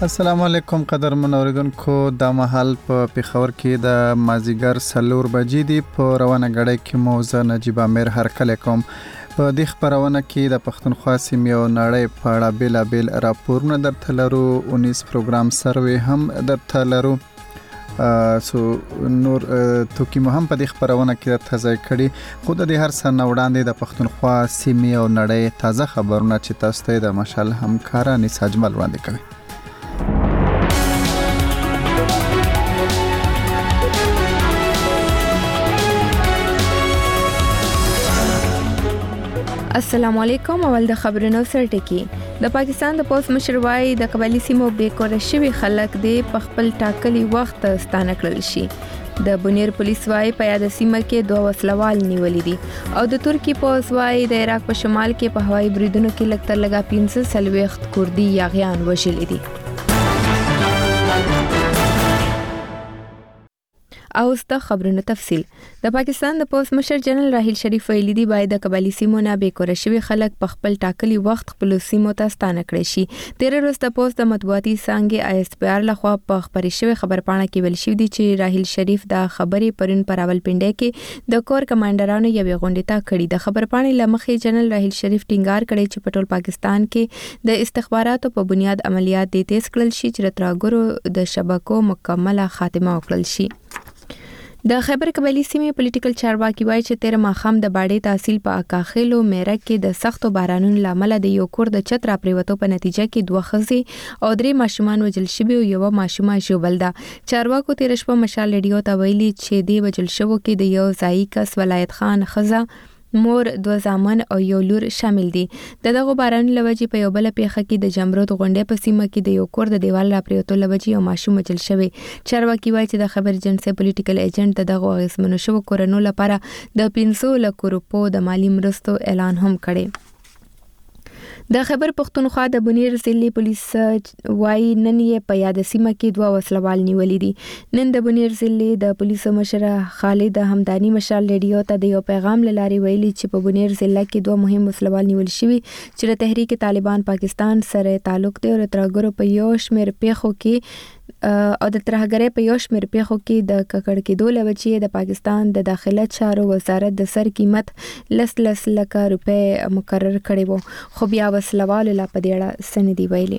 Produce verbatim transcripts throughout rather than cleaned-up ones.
السلام علیکم قدرمن اوریدونکو، د مهال په پیښور کې د مازیګر سلور بجې دی. په روانه غړې کې مو زه نجیب امیر هرکلی کوم. په دې خبرونه کې د پښتونخوا سیمې او نړۍ په اړه بیلابیل راپورونه درته لرو. اونیس پروګرام سروې هم درته لرو. سو نور توکي مو هم په دې خبرونه کې درته ځای کړي. خو د دې هر څه نه وړاندې د پښتونخوا سیمې او نړۍ تازه خبرونه چې تاسو ته د مشال همکاره انیس اجمل وړاندې کوي. السلام علیکم. اول د خبرونو سره ټکی. د پاکستان د پولیس مشر وايي د قبایلی سیمو بیکور شوي خلک د خپل ټاکلي وخت ستانه کړل شي. د بنیر پولیس وايي په یاد سیمه کې دوه وسلوال نیولې دي او د ترکی پولیس وايي د عراق په شمال کې په هوایي بریدونو کې لږ تر لږه پنځه څلوېښت کردي یاغیان وژلي دي. او ست خبرونو تفصیل. د پاکستان د پولیس مشر جنرال راحیل شریف ویلي دی باید د قبایلی سیمو نه بیکور شوي خلک په خپل ټاکلي وخت خپل سیمو ته ستانه کړي شي. تیر ورځ د پولیس د مطبوعاتي څانګې آی اس پی آر لخوا په خبرې شوی خبرپاڼه کې ویل شوی دی چې راحیل شریف د خبرې پرون پر راولپنډي کې د کور کمانډرانو یوې غونډې ته کړي. د خبرپاڼې لمخې جنرال راحیل شریف ټینګار کړی چې په ټول پاکستان کې د استخباراتو په بنیاد عملیات د تیز کړل شي چې ترګورو د شبکو مکمله خاتمه وکړل شي. د خیبر قبایلی سیمې پولیټیکل چارواکي وایي چې تیر ماخام د باډې تحصیل په اکاخیلو میرک کې د سختو بارانونو لامل د یو کور د چت را پریوتو په نتیجه کې دوه ښځې او درې ماشومان وژل شوي او یو ماشومه ژوبل ده. چارواکو تیر شپه مشال ریډیو ته ویلي چې د وژل شوو کې د یو ځایي کس ولایت خان ښځه، مور، دوه زامن او یو لور شامل دي. د دغه بارانونو لوجې په یو بل پیښه کې د جمرود غونډې په سیمه کې د یو کور د دیوال را پریوتو لوجې یو ماشوم وژل شوی. چارواکي وایي چې د خبر ایجنسي پولیټیکل ایجنټ د دغه اغېزمنو شوو کورنو لپاره د پنځه لکو روپو د مالی مرستو اعلان هم کړی. د خیبر پښتونخوا د بنیر ضلع پولیس وايي نن یې په یاد سیمه کې دوه وسلوال نیولې دي. نن د بنیر ضلع د پولیسو مشر خالد همدانی مشال ریډیو ته د یو پیغام لاري ویلي چې په بنیر ضلع کې دوه مهم وسلوال نیول شوي چې د تحریک طالبان پاکستان سره تعلق دی او ترګورو په یو شمېر پیښو کې او د ترهګرۍ په یو شمېر پیښو کې د ککړ کېدو لوجې د پاکستان د داخله چارو وزارت د سر قیمت لس لس لکه روپۍ مقرر کړی وو، خو بیا وسلوالو لا په دې اړه څه نه دي ویلي.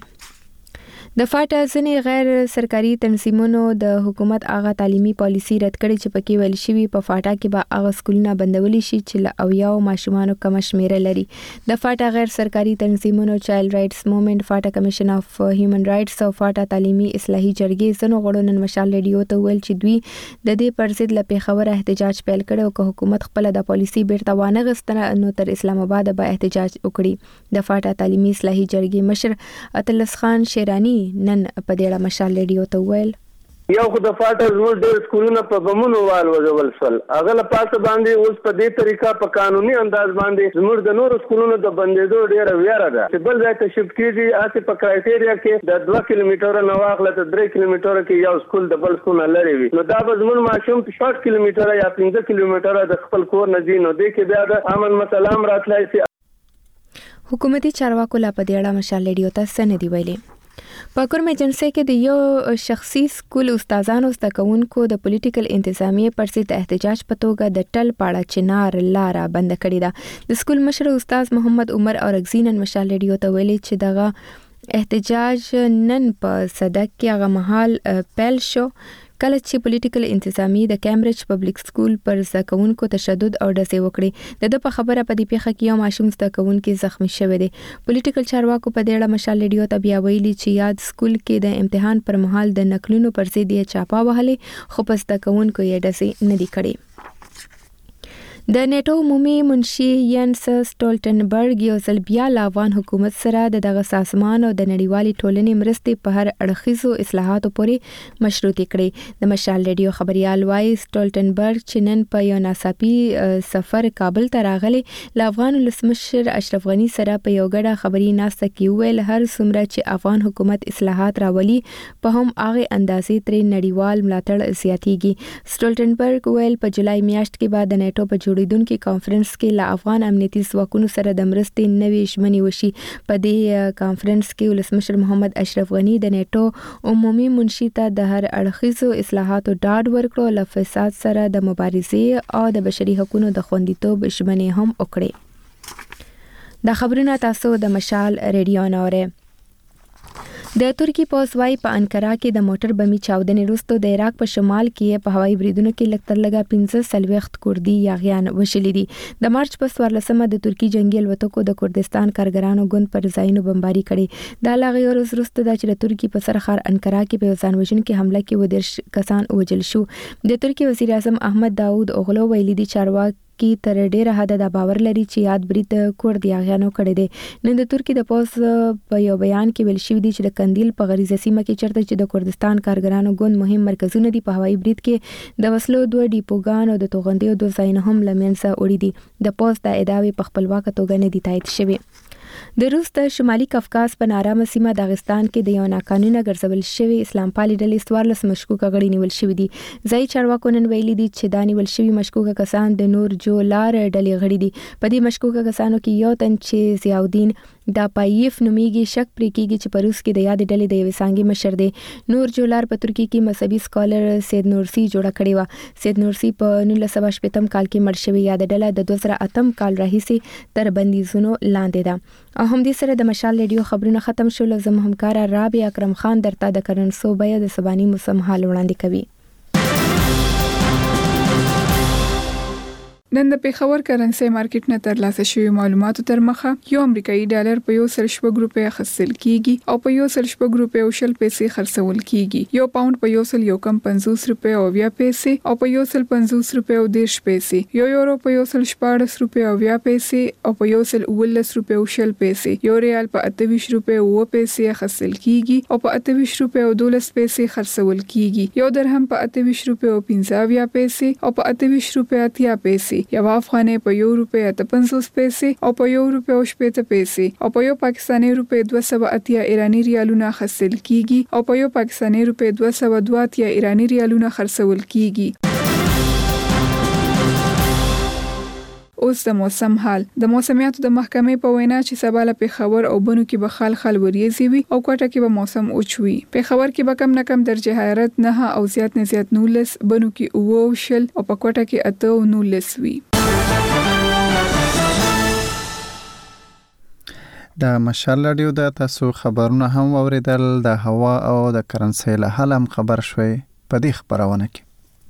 د فاټا ځینې غیر سرکاري تنظیمونو د حکومت هغه تعلیمي پالیسي رد کړې چې پکې ویل شوي په فاټا کې به هغه سکولونه بندولی شي چې له اویاو ماشومانو کمه شمیره لري. د فاټا غیر سرکاري تنظیمونو چایلډ رایټس موومېنټ، فاټا کمیشن اف هیومن رایټس او فاټا تعلیمي اصلاحي جرګې ځینو غړو نن مشال ریډیو ته ویل چې دوی د دې پر ضد له پیښور احتجاج پیل کړی او که حکومت خپل د پالیسي بیرته وانه غوښتنه نو تر اسلام آباد به احتجاج وکړي. د فاټا تعلیمي اصلاحي جرګې مشر اتلس خان شیرانی نن په دې اړه مشال ریډیو ته ویل یو خو د فاټا زموږ ډېر سکولونه په بمونو والوځول شول. هغه له پاسه باندې اوس په دې طریقه په قانوني انداز باندې زموږ د نورو سکولونو د بندېدو ډېره ویره ده چې بل ځای ته شفټ کېږي. هسې په کرایټیریا کې د دوه کیلومیټره نه واخله تر درې کیلومیټره کې یو سکول د بل سکول نه لرې وي، نو دا به زموږ ماشوم شپږ کیلومیټره یا پنځه کیلومیټره د خپل کور نه ځي، نو دې کې بیا د امن مسله هم راتلی شي. حکومتي چارواکو لا په دې اړه مشال ریډیو ته څه نه دي ویلي. په کورم ایجنسي کې د یو شخصي سکول استادانو زده کوونکو د پولیټیکل انتظامیې پر ضد احتجاج په توګه د ټل پاړه چنار لاره بند کړې ده. د سکول مشر استاد محمد عمر اورګزي نن مشال ریډیو ته ویلي چې دغه احتجاج نن په صدک کې هغه مهال پیل شو کله چې پولیټیکل انتظامیې د کیمبرج پبلک سکول پر زده کوونکو تشدد او ډزې وکړې. د ده په خبره په دې پیښه کې یو ماشوم زده کوونکی زخمی شوی دی. پولیټیکل چارواکو په دې اړه مشال ریډیو ته بیا ویلي چې یاد سکول کې د امتحان پر مهال د نقلونو پر ضد یې چاپا وهلې خو په زده کوونکو یې ډزې نه دي کړې. د نیټو عمومي منشي ینس سټولټنبرګ یو ځل بیا له افغان حکومت سره د دغه سازمان او د نړیوالې ټولنې مرستې په هر اړخیزو اصلاحاتو پورې مشروطې کړې. د مشال ریډیو خبريال وایي سټولټنبرګ چې نن په یو ناڅاپي سفر کابل ته راغلی له افغان ولسمشر اشرف غني سره په یو ګډه خبري ناسته کې ویل هر څومره چې افغان حکومت اصلاحات راولي په هم هغه اندازې ترې نړیوال ملاتړ زیاتیږي. سټولټنبرګ ویل په جولای میاشت کې بعد د نیټو په جوړیدونکو کانفرنس کې له افغان امنیتي ځواکونو سره د مرستې نوې ژمنې وشي. په دې کانفرنس کې ولسمشر محمد اشرف غنی د نیټو عمومي منشي ته د هر اړخیزو اصلاحاتو ډاډ ورکړو، له فساد سره د مبارزې او د بشري حقوقو د خوندیتوب ژمنې هم وکړې. دا خبرونه تاسو د مشال ریډیو نه اورئ. د ترکی پوځ وايي په انقره کې د موټر بمي چاودنې وروسته د عراق په شمال کې په هوایي بریدونو کې لږ تر لږه پنځه څلوېښت کردي یاغیان وشلي دي. د مارچ په څوارلسمه د ترکی جنگي الوتکو د کردستان کارګرانو ګوند پر ځایونو بمباري کړې. دا لا غیر وروسته د چې ترکی په سر ښار انقره کې په ځان وژونکي حمله کې و دېرش کسان وژل شو. د ترکی وزیر اعظم احمد داوود اوغلو ویلي دي چارواکي کی تر ډیره حد د باور لري چې یاد برید کورد یاغیانو کړی دی. نن د ترکی د پوز په یو بیان کې ویل شوی دی چې د قندیل په غریزه سیمه کې چرته چې د کردستان کارګرانو ګوند مهم مرکزونه دي، په هوایي برید کې د وسلو دوه ډیپوګان او د توغندیو دوه ځایونه هم له منځه وړي دي. د پوز د ادعاوې په خپلواکه توګه نه دي تایید شوي. د روس د شمالي کافکاز په نارامه سیمه داغستان کې د یو ناقانونه ګرځول شوی اسلام پالي ډلې څوارلس مشکوکه غړي نیول شوي دي. ځایي چارواکو نن ویلي دي چې دا نیول شوي مشکوکه کسان د نور جو لار ډلې غړي دي. په دې مشکوکه کسانو کې یو تن چې ضیاءالدین دا پایف نومیږي شک پرې کېږي چې په روس کې د یاد ډلې د یوې څانګې مشر دی. نور جولار په ترکیه کې مذهبي سکالر سید نورسی جوړه کړې وه. سید نورسی په نولس سوه شپږم کال کې مړ شوی. یاد ډله د دوه زره اتم کال راهیسې تر بندیزونو لاندې ده. او هم دې سره د مشال ریډیو خبرونه ختم شول. زم همکار رابعه اکرم خان درته د کرنسو بیا د سباني موسم حال وړاندې کوي. نن د پیښور کرنسي مارکیټ نه ترلاسه شوی معلوماتو تر مخه یو امریکایي ډالر په یو سل شپږ روپیا خرڅل کیږي او په یو سل شپږ روپیا او شل پیسې خرڅول کیږي. یو پاوند په یو سل یو کم پنځوس روپیا او بیا پیسې او په یو سل پنځوس روپیا او دیرش پیسې. یو یورو په یو سل شپاړس روپیا او بیا پیسې او په یو سل اوولس روپیا او شل پیسې. یو ریال په اته ویشت روپیا او پیسې خرڅل کیږي او په اته ویشت روپیا او دولس پیسې خرڅول کیږي. یو درهم په اته ویشت روپیا او پنځه اویا پیسې او په اته ویشت روپیا اتیا پیسې. یو افغانۍ په یو روپیا ته پنځوس پیسې او په یو روپیا او شپږ پیسې او په یو پاکستاني روپیا دوه سوه اتیا ایرانی ریالونه خرڅل کیږي او په یو پاکستاني روپیا دوه سوه دوه اتیا ایرانی ریالونه خرڅول کیږي. اوس د موسم حال. د موسمیاتو د محکمې په وینا چې سبا له پیښور او بنو کې به خال خال وریځي وي او کوټه کې به موسم اوچوي. پیښور کې به کم نه کم درجه حرارت نه او زیات نه زیات نولس، بنو کې اوه او شل او په کوټه کې اته او نولس وي. د مشال رادیو د تاسو خبرونه هم اوریدل. د هوا او د کرنسي له حال هم خبر شوي په دې خبرونه کې.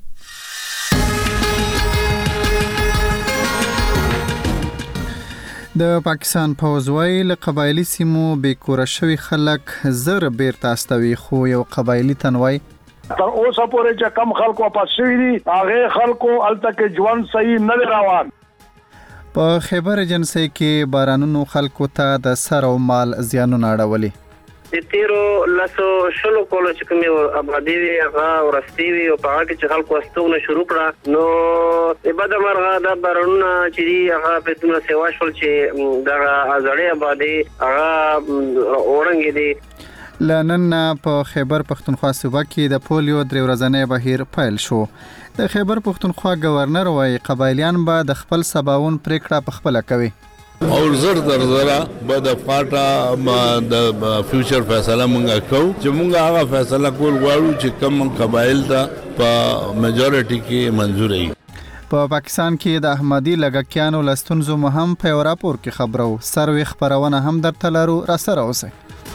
د پاکستان پوځ وايي له قبایلی سیمو بیکوره شوي خلک زر بیرته استوي، خو یو قبایلی تنوي تر اوسه پورې چې کم خلکو پات شوي دي هغه خلکو الته کې ژوند صحیح نه روان. په خیبر ایجنسی کې بارانونو خلکو ته د سر او مال زیانونه اړولي. د تیرو لاسو شلو کولو چې کومې آبادي وي هغه ورستي وي او په هغه کې چې خلکو استوګنه شروع کړه نو عبادت مرغه د بارانونه چې دي هغه په دومره سیوا شول چې دغه ازړې آبادي هغه اورنګې دي. لنن په خیبر پښتونخوا صوبه کې د پولیو درې ورځنی بهیر پیل شو. د خیبر پښتونخوا گورنر وايي قبایلیان به د خپل سباون پریکړه په خپل کوي او زر در زره به د فاټا ما د فیوچر فیصله مونږه کوو چې مونږه هغه فیصله کول غواړو چې کوم قبایل ته په میجورټي کې منزور وي. په پاکستان کې د احمدي لګکیانو لستونزو مهم په راپور کې خبرو سروي خبرونه هم درته لرو. را سره اوسئ.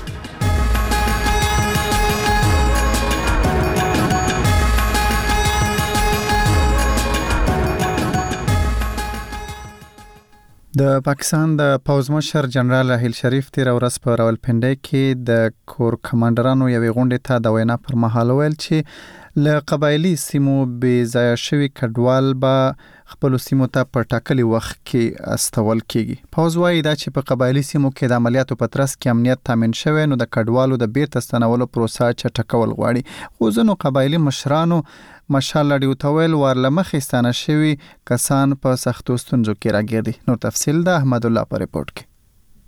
د پاکستان د پوځ مشر جنرال راحیل شریف تیر ورځ په راولپنډي کې د کور کمانډرانو یوې غونډې ته د وینا پر مهال ویل چې له قبایلی سیمو بې ځای شوي کډوال به خپل سیمو ته په ټاکلي وخت کې استول کیږي. پوځ وايي دا چې په قبایلی سیمو کې د عملیاتو په ترڅ کې امنیت تامین شوی نو د کډوالو د بیرته ستنولو پروسه چټکول غواړي. خو ځینو قبایلی مشرانو مشال لړیو تویل ورلمخې ستانه شوي کسان په سختو ستونزو کې راګیر دي. نور تفصیل د احمد الله په ریپورت کې.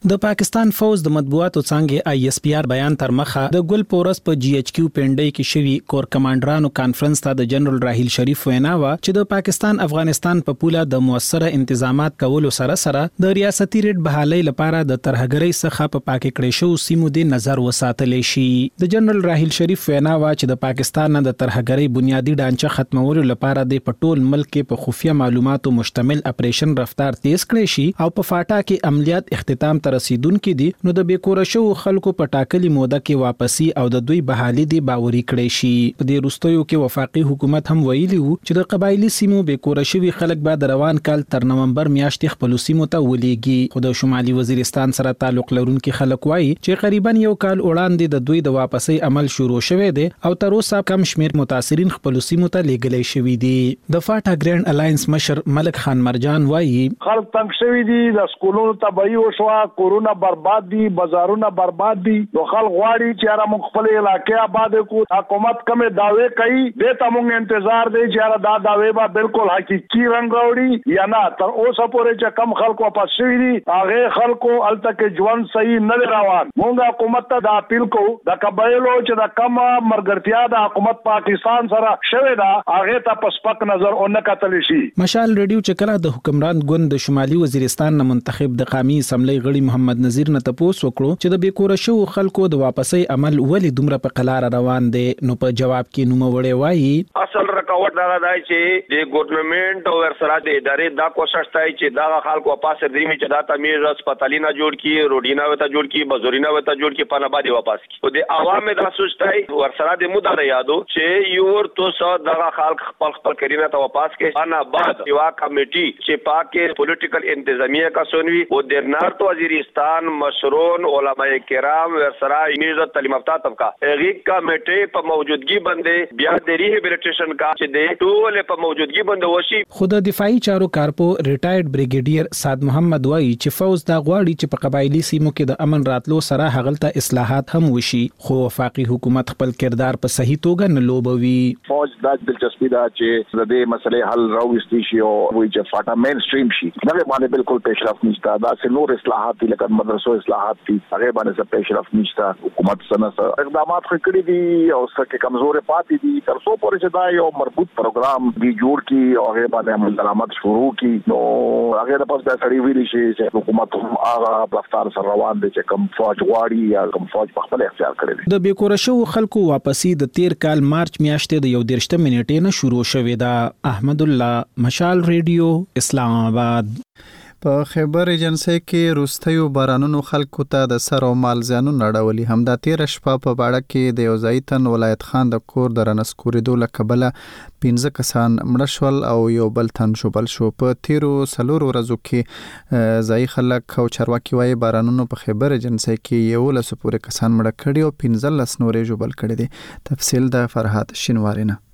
د پاکستان فوز د مطبوعاتو څنګه آی ایس پی آر بیان تر مخه د ګل پورس په جی ایچ کیو پنډي کې شوی کور کمانډرانو کانفرنس ته د جنرال راحیل شریف وینا و چې د پاکستان افغانستان په پوله د موثره انتظامات کولو سره سره د ریاستي ریټ بحالي لپاره د ترهګرۍ څخه په پاک کړي شو سیمو د نظر وساتل شي. د جنرال راحیل شریف وینا و چې د پاکستان د ترهګرۍ بنیادی ډانچه ختمولو لپاره د پټول ملک په خفیه معلوماتو مشتمل اپریشن رفتار تیز کړی شي او په فاټا کې عملیات اختتام رسیدونکو دي نو د بیکوره شو خلکو په ټاکلي موده کې واپسی او د دوی بحالي دی باوري کړی شي. په دې وروستیو کې وفاقي حکومت هم ویلي وو چې د قبایلی سیمو بیکوره شوی خلک بعد روان کال تر نومبر میاشتې خپل سیمو ته ولېږي. خو د شمالي وزیرستان سره تعلق لرونکي خلک وایي چې قریبا یو کال وړاندې د دوی د واپسی عمل شروع شوه دی او تر اوسه کم شمیر متاثرین خپل سیمو ته لېږلي شوی دي. د فاټا ګرانډ الاینس مشر ملک خان مرجان وایي خلک تنگ شوی دي، د سکولونو تبعی وشو، کورونا برباد دي، بازارونه برباد دي. نو خلک غواړي چې را موږ خپل علاقې آباد کو. حکومت کومه داوی کوي د ته موږ انتظار دی چې دا داوی به بالکل حقيقي رنگ راوړي یا نه. تر اوسه پورې چې کم خلکو واپس شوي دي هغه خلکو الته کې ژوند صحیح نه روان. موږ حکومت ته دا اپیل کوو د قبایلو چې د کم مرګرتیا د حکومت پاکستان سره شوه دا هغه ته په سپک نظر او نه کتل شي. مشال ریډیو چې کله د حکمران ګوند د شمالي وزیرستان نه منتخب د قومي اسمبلی غړي محمد نذیر نه تاسو وکړو چې د بیکوره شو خلکو د واپسی عمل ولې دومره په قلار روان دي. نو په جواب کې نو وړي وایي اصل رکاوټ دا دی چې د ګورنمنت او ورسره د ادارې دا کوشش کوي چې دا خلکو واپس درېمي چې دا تعمیر هسپتالونه جوړ کړي، روډینا وته جوړ کړي، بازورینه وته جوړ کړي، پنه باندې واپس کړي. او د عوام د سوچتای ورسره د مدار یادو چې یو ورته سو دا خلک خپل خپل کړي ته واپس کړي. انا بعد یو کمیټي چې پاکه پولیټیکل انتظامیه کا سنوي او د نارت وزیرستان مشرون علماء کرام ورسره میزه تعلیم یافته طبقه غیق کمیټه په موجودګي باندې بیا د ریهابلیټیشن کا چې د ټول په موجودګي باندې وشي. خود دفاعي چارو کارپو ریټایرډ بریګیډیر سعد محمد وایي چې فوز دا غواړي چې په قبایلی سیمو کې د امن راتلو سره هغلته اصلاحات هم وشي، خو وفاقي حکومت خپل کردار په صحیح توګه نه لوبوي. فوج د دلچسپي دا چې د دې مسلې حل راوستي شي او وایي چې فاټا مین سټریم شي. دا باندې بالکل پیشرفت نشته. دا چې نور اصلاحات لکه مدرسو اصلاحات دي هغه باندې څه پیشرفت نشته. حکومت سره اقدامات کړي دي او څه کې کمزورې پاتې دي. تر څو پورې چې دا یو مربوط پروګرام دی جوړ کی او هغه باندې عمل درآمد شروع کی نو هغه د پاس د سړي ویلي شي چې حکومت هم هغه رفتار سره روان دي چې کوم فوج غواړي یا کوم فوج په خپل اختیار کړی. د بیکوره شو خلکو واپسی د تیر کال مارچ میاشتې د یو دیرشته منټې نه شروع شوې ده. احمد الله، مشال ریډیو، اسلام آباد. په خیبر ایجنسی کې روستیو بارانونو خلکو ته د سر او مال زیانونه اړولي. همدا تیر شپه په باړه کې د یو ځای تن ولایت خان د کور د رنسکورېدو له کبله پنځه کسان مړه شول او یو بل تن ژوبل شو. په تیرو څلورو ورځو کې ځای خلک او چارواکي وایي بارانونو په خیبر ایجنسی کې یولسو پورې کسان مړه کړي او پنځلس نورې ژوبل کړي دي. تفصیل د فرحات شینواری نه.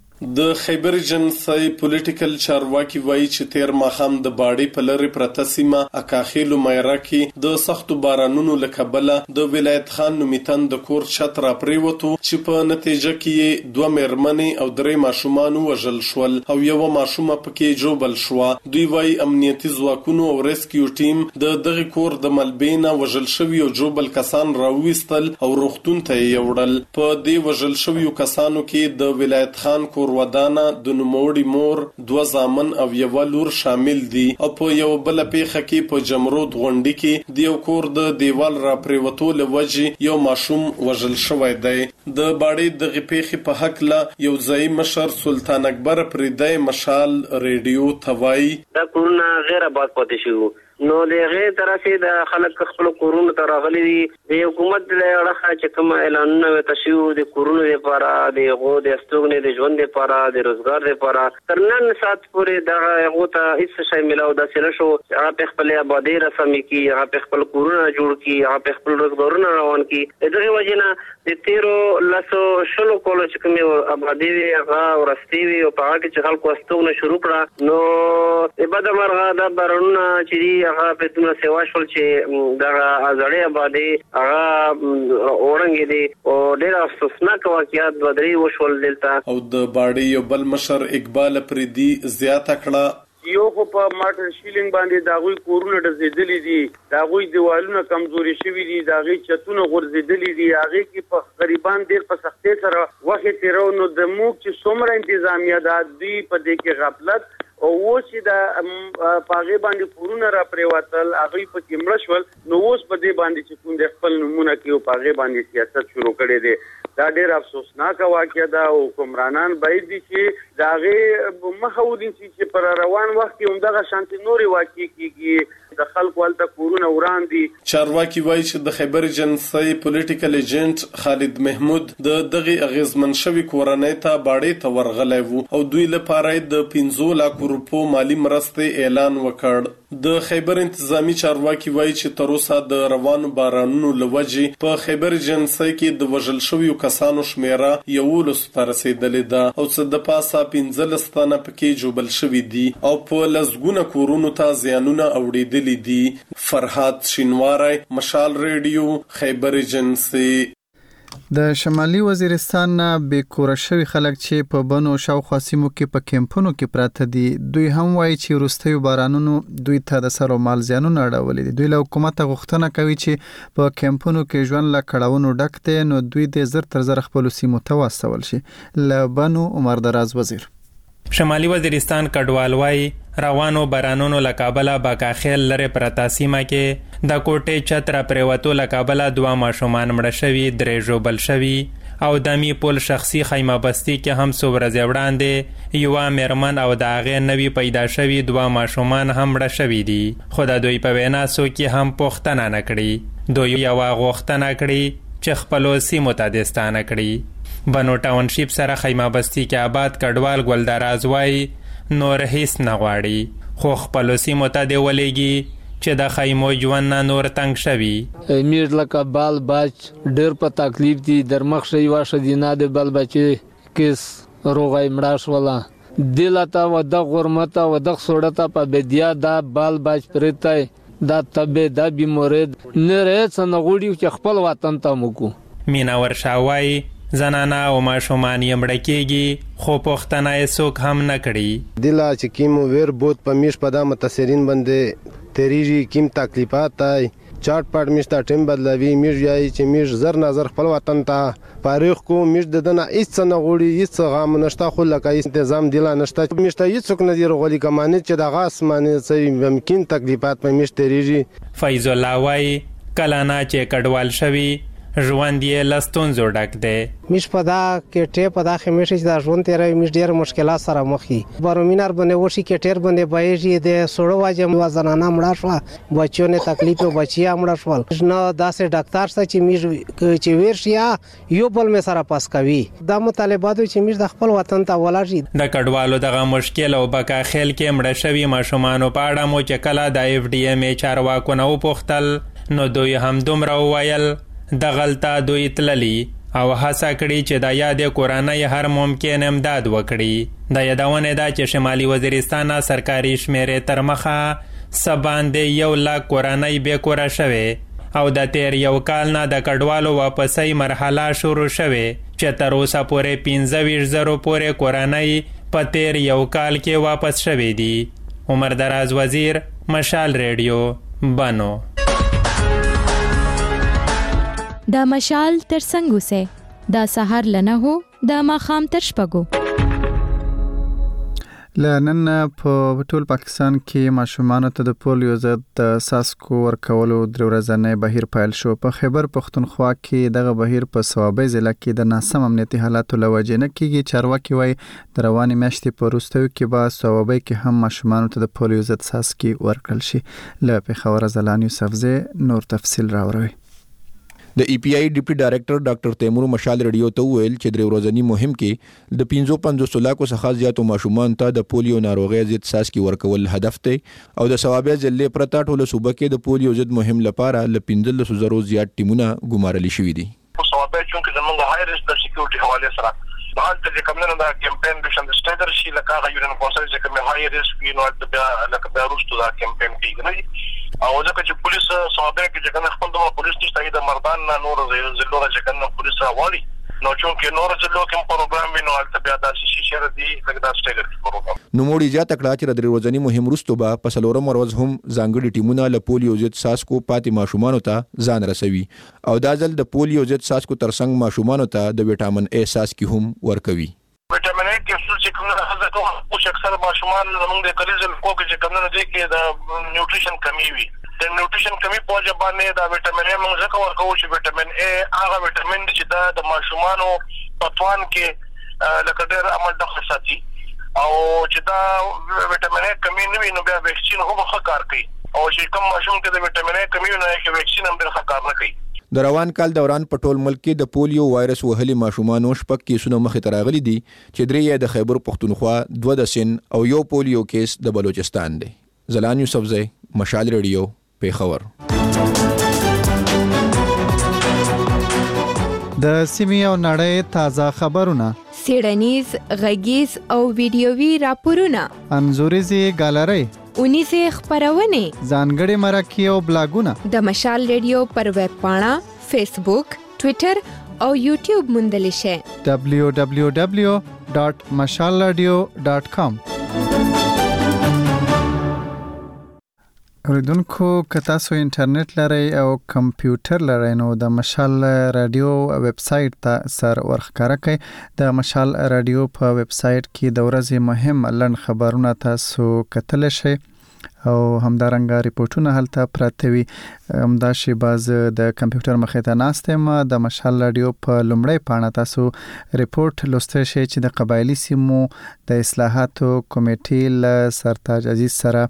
د خیبر ایجنسی پولیټیکل چارواکي وایي چې تیر ماښام د باړې په لرې پرته سیمه اکاخیلو مایره کې د سختو بارانونو له کبله د ولایت خان نومیتن د کور چت را پریوتو چې په نتیجه کې دوه مېرمنې او درې ماشومان وژل شول او یو ماشومه پکې ژوبل شوه. دوی وایي امنیتي ځواکونو او ریسکیو ټیم د دغه کور د ملبینه وژل شوي او ژوبل کسان راوویستل او روغتون ته یې وړل. په دې وژل شویو کسانو کې د ولایت خان کور ودانه د نوموړي مور، دوه زامن او یو لور شامل دي. او په یو بل پیخه کې په جمرود غونډي کې د یو کور د دیوال را پریوتو لوجې یو ماشوم وژل شوی دی. د باړې د پیخې په حق لا یو ځای مشر سلطان اکبر پریدای مشال ریډیو توای دا کورونه غیر آباد پاتې شو. نو دغه ترڅه د خلک خپل کورونه ته راغلي دي. د حکومت له اړخه چې کوم اعلانونه وته شو د کورونو لپاره د غو د استوګنې د ژوند لپاره د روزګار لپاره تر نن سات پورې دغه غو ته هیڅ شی ملاو د سره شو. هغه خپل آبادی رسمي کی، هغه خپل کورونه جوړ کی، هغه خپل روزګارونه روان کی. دغه وجنه د تیرو لاسو شلو کولو چې کوم آبادی هغه ورستي وي او په هغه کې خلکو استوګنه شروع کړه. نو په بده مرغه د بارونه چې هغه په دونه سیوا شول چې دا ازړې آبادی هغه اورنګ دي او ډېر افسوسناک واقعیت بدري وشول دلته. او د باړې یو بل مشر اقبال پریدي زیاته کړه یو خو په ماټر شیلینګ باندې دا غوي کورونه ډزېدلې دي دا غوي دیوالونه کمزوري شوي دي دا غي چتونه غورځېدلې دي هغه کې په غریبان ډېر په سختۍ سره وخت تیرو نو د موږ چې څومره انتظامیه ده دوی په دې کې غفلت او اوس چې دا پاغه باندې پورونه را پریواتل هغه په کیمړ شول نو اوس په دې باندې چې کوم د خپل نمونه کې او پاغه باندې سیاست شروع کړي دي دا ډېر افسوسناک واقعه ده او حکمرانان باید دي چې داغه مخاودین چې پر روان وخت کې همدغه شانتي نوري واقع کیږي د خلکو ولته کورونه وران دي. چارواکي وایي چې د خیبر جنسي پولیټیکل ایجنټ خالد محمود د دغه اغیزمن شوی کورنۍ ته باړې ته ورغلی وو او دوی لپاره د پنځه لک روپو مالی مرستې اعلان وکړ. د خیبر انتظامی چارواکي وایي چې تر اوسه د روانو بارانونو لوجې په خیبر جنسي کې د وژل شویو کسانو شمیره یولس ته رسیدلې ده او څه د پاسه پنځلس تنه پکې جوبل شوي دي او په لسګونه کورونو ته زیانونه اوړېدلي دي. فرهاد شینواری، مشال ریډیو، خیبر جنسي. د شمالي وزیرستان نه بې کوره شوي خلک چې په بنو شاوخوا سیمو کې په کیمپونو کې پراته دي دوی هم وایي چې وروستیو بارانونو دوی ته د سر او مال زیانونه اړولي دي. دوی له حکومته غوښتنه کوي چې په کیمپونو کې ژوند له کړاوونو ډک دی نو دوی د زر تر زر خپلو سیمو ته واستول شي. له بنو عمر دراز وزیر. شمالي وزیرستان کډوال وایي روانو بارانونو له کابله باکاخیل لرې پرته سیمه کې د کوټې چت را پریوتو له کابله دوه ماشومان مړه شوي درې ژوبل شوي او د می پول شخصي خیمه بستي کې هم څو ورځې وړاندې یوه میرمن او د هغې نوي پیدا شوي دوه ماشومان هم مړه شوي دي خو د دوی په وینا څوک یې هم پوښتنه نه کړي. دوی یوه غوښتنه کړي چې خپلو سیمو ته دستانه کړي. بنو ټاونشیپ سره خیمه بستي کې آباد کډوال ګلدراز وایي نور هیڅ نه غواړي خو خپلو سیمو ته دې ولېږي چې د خیمو ژوند نه نور تنګ شوي. امیر لکه بال باچ ډېر په تکلیف دي در مخ شي واشه دي نه د بال بچې کیس روغی مړه شوله دلته و د غرمته و د سوړته په بدیا دا بال باچ پرتای دا تبه دا بیمورید نه رې څنګه غوړي چې خپل وطن ته موکو. مینا ورشاوای زنانا او ماشومان یې مړه کېږي خو پوښتنه یې څوک هم نه کړي. دلا چې کیم ویر بود په میش په دا متاثرین باندې تریږي کیم تکلیفات تای چاټ پټ میشته ټیم بدلوي میش یای چې میش زر نظر خپل وطن ته پاریخ کو میش ددنه هیڅ نه غوړي هیڅ غام نشته خو لکه تنظیم دلا نشته میشته هیڅ څوک نه دی رغولي کمانه چې د غاس معنی سي ممکن تکلیفات په میش تریږي. فیض الله وای کلانا چې کډوال شوی ژوند یې لستونزو ډک دی. میش په دا کېټې په دا خمیش چې دا ژوند تیری میش ډېر مشکلات سره مخ دي. بارمینار باندې وشي کېټیر باندې بایږي د سړو واجب وزنانه مړه شو بچو نه تکلیف او بچیا مړه شول نو داسې ډاکټر سره چې میش چې ورشیا یو بل می سره پاس کوي دا مطالبات چې میش د خپل وطن ته ولاړي. د کډوالو دغه مشکل او بکا خیل کې مړه شوی ماشومان په اړه مو چې کله د اف ډي ام چارواکو نه وپوښتل نو دوی هم دومره وویل د غلطه دوی تللی او هڅه کړي چې د یادې کورنۍ هر ممکن امداد وکړي. د یادونه ده چې شمالي وزیرستان سرکاري شمیرې تر مخه څه باندې یو لاک کورنۍ بې کوره شوې او د تیر یو کال نه د کډوالو واپسۍ مرحله شروع شوې چې تر اوسه پورې پنځه ویشت زرو پورې کورنۍ په تیر یو کال کې واپس شوې دي. عمر دراز وزیر، مشال ریډیو، بنو. دا مشال تر څنګه سه دا سحر لنه هو دا ماخام تر شپګو. لنن په ټول پاکستان کې ماشومان ته د پولیو ضد د ساسکو ورکولو درې ورځې بهیر پیل شو. په خیبر پښتونخوا کې دغه بهیر په صوابۍ ضلع کې د ناسم امنیتي حالاتو له وجې نه کیږي. چارواکي وایي د روانې میاشتې په وروستیو کې به صوابۍ کې هم ماشومان ته د پولیو ضد ساسکي ورکړل شي. له پېښور زلان یوسفزی نور تفصیل راوړي. د ای پی آی ډیپټي ډایریکټر ډاکټر تیمور مشال ریډیو ته ویل چې درې ورځنی مهم کې د پنځه پنځوس لکو څخه زیاتو ماشومان ته د پولیو ناروغي ضد ساسکي ورکول هدف دی او د صوابۍ ضلع پرته ټول صوبه کې د پولیو ضد مهم لپاره ل پنځلس زرو زیات ټیمونه ګمارل شوي دي. صوابۍ چې زموږ هاي ریسک د سکیورټي حواله سره بهال ته کوم نه دا کمپاین د شند سټیډر شي لکه هغه یورین کونسل چې کوم هاي ریسک نو د بیا لکه بیا روستو دا کمپاین کیږي او ځکه چې پولیس صوابۍ کې څنګه خپل د پولیس نشته د مردان نه نور زلو چې کنه پولیس راوړي نو چې نور زلو کوم پروګرام وینو البته بیا د شي شر دي لکه دا سټیډر پروګرام نو موړي زیاته کړه چې د درې ورځني مهم وروسته به په څلورم ورځ هم ځانګړي ټیمونه له پولیو ضد څاڅکو پاتې ماشومانو ته ځان رسوي او دا ځل د پولیو ضد څاڅکو ترڅنګ ماشومانو ته د وټامین اے څاڅکي هم ورکوي. وټامین اے کیپسول چې کومه ده ځکه چې اکثر ماشومان زموږ د کلیزو کو کې چې کومه ده کې د نیوټریشن کمی وي. د نیوټریشن کمی په وجه باندې د وټامین اے موږ ځکه ورکوو چې وټامین اے هغه وټامین چې د ماشومانو په توان کې لکه ډېر عمل دخل ساتي او چې دا وټامین اے کمی نه وي نو بیا ویکسین هم ښه کار کوي او چې کوم ماشوم کې د وټامین اے کمی نه وي ویکسین هم ډېر ښه کار نه کوي. د روان کال دوران په ټول ملک کې د پولیو وایرس وهلي ماشومانو شپږ کیسونه مخې ته راغلي دي چې درې یې د خیبر پښتونخوا، دوه د سند او یو پولیو کیس د بلوچستان دی. زلان یوسفزی، مشال ریډیو، پیښور. د سیمې او نړۍ تازه خبرونه، سیړنیز، غږیز او ویډیووي راپورونه، انځوریزي ګالري، اونیزه خبرونه، ځانګړي مرکې او بلاګونه د مشال ریډیو پر ویب پاڼه، فیسبوک، ټوئیټر او یوټیوب موندل شي. دبلیو دبلیو دبلیو ډاټ مشال راډیو ډاټ کام. اوریدونکو که تاسو انټرنیټ لرئ او کمپیوټر لرئ نو د مشال رادیو ویب سټ ته سر ورخکاره کړئ. د مشال رادیو په ویب سټ کې د ورځې مهم لنډ خبرونه تاسو کتلی شئ او همدارنګه ریپورتونه هلته پراته وي. همداشي باز د کمپیوټر مخې ته ناست یم. د مشال رادیو په لومړۍ پاڼه تاسو ریپورت لوستی شئ چې د قبایلي سیمو د اصلاحاتو کمیټې له سرتاج عزیز سره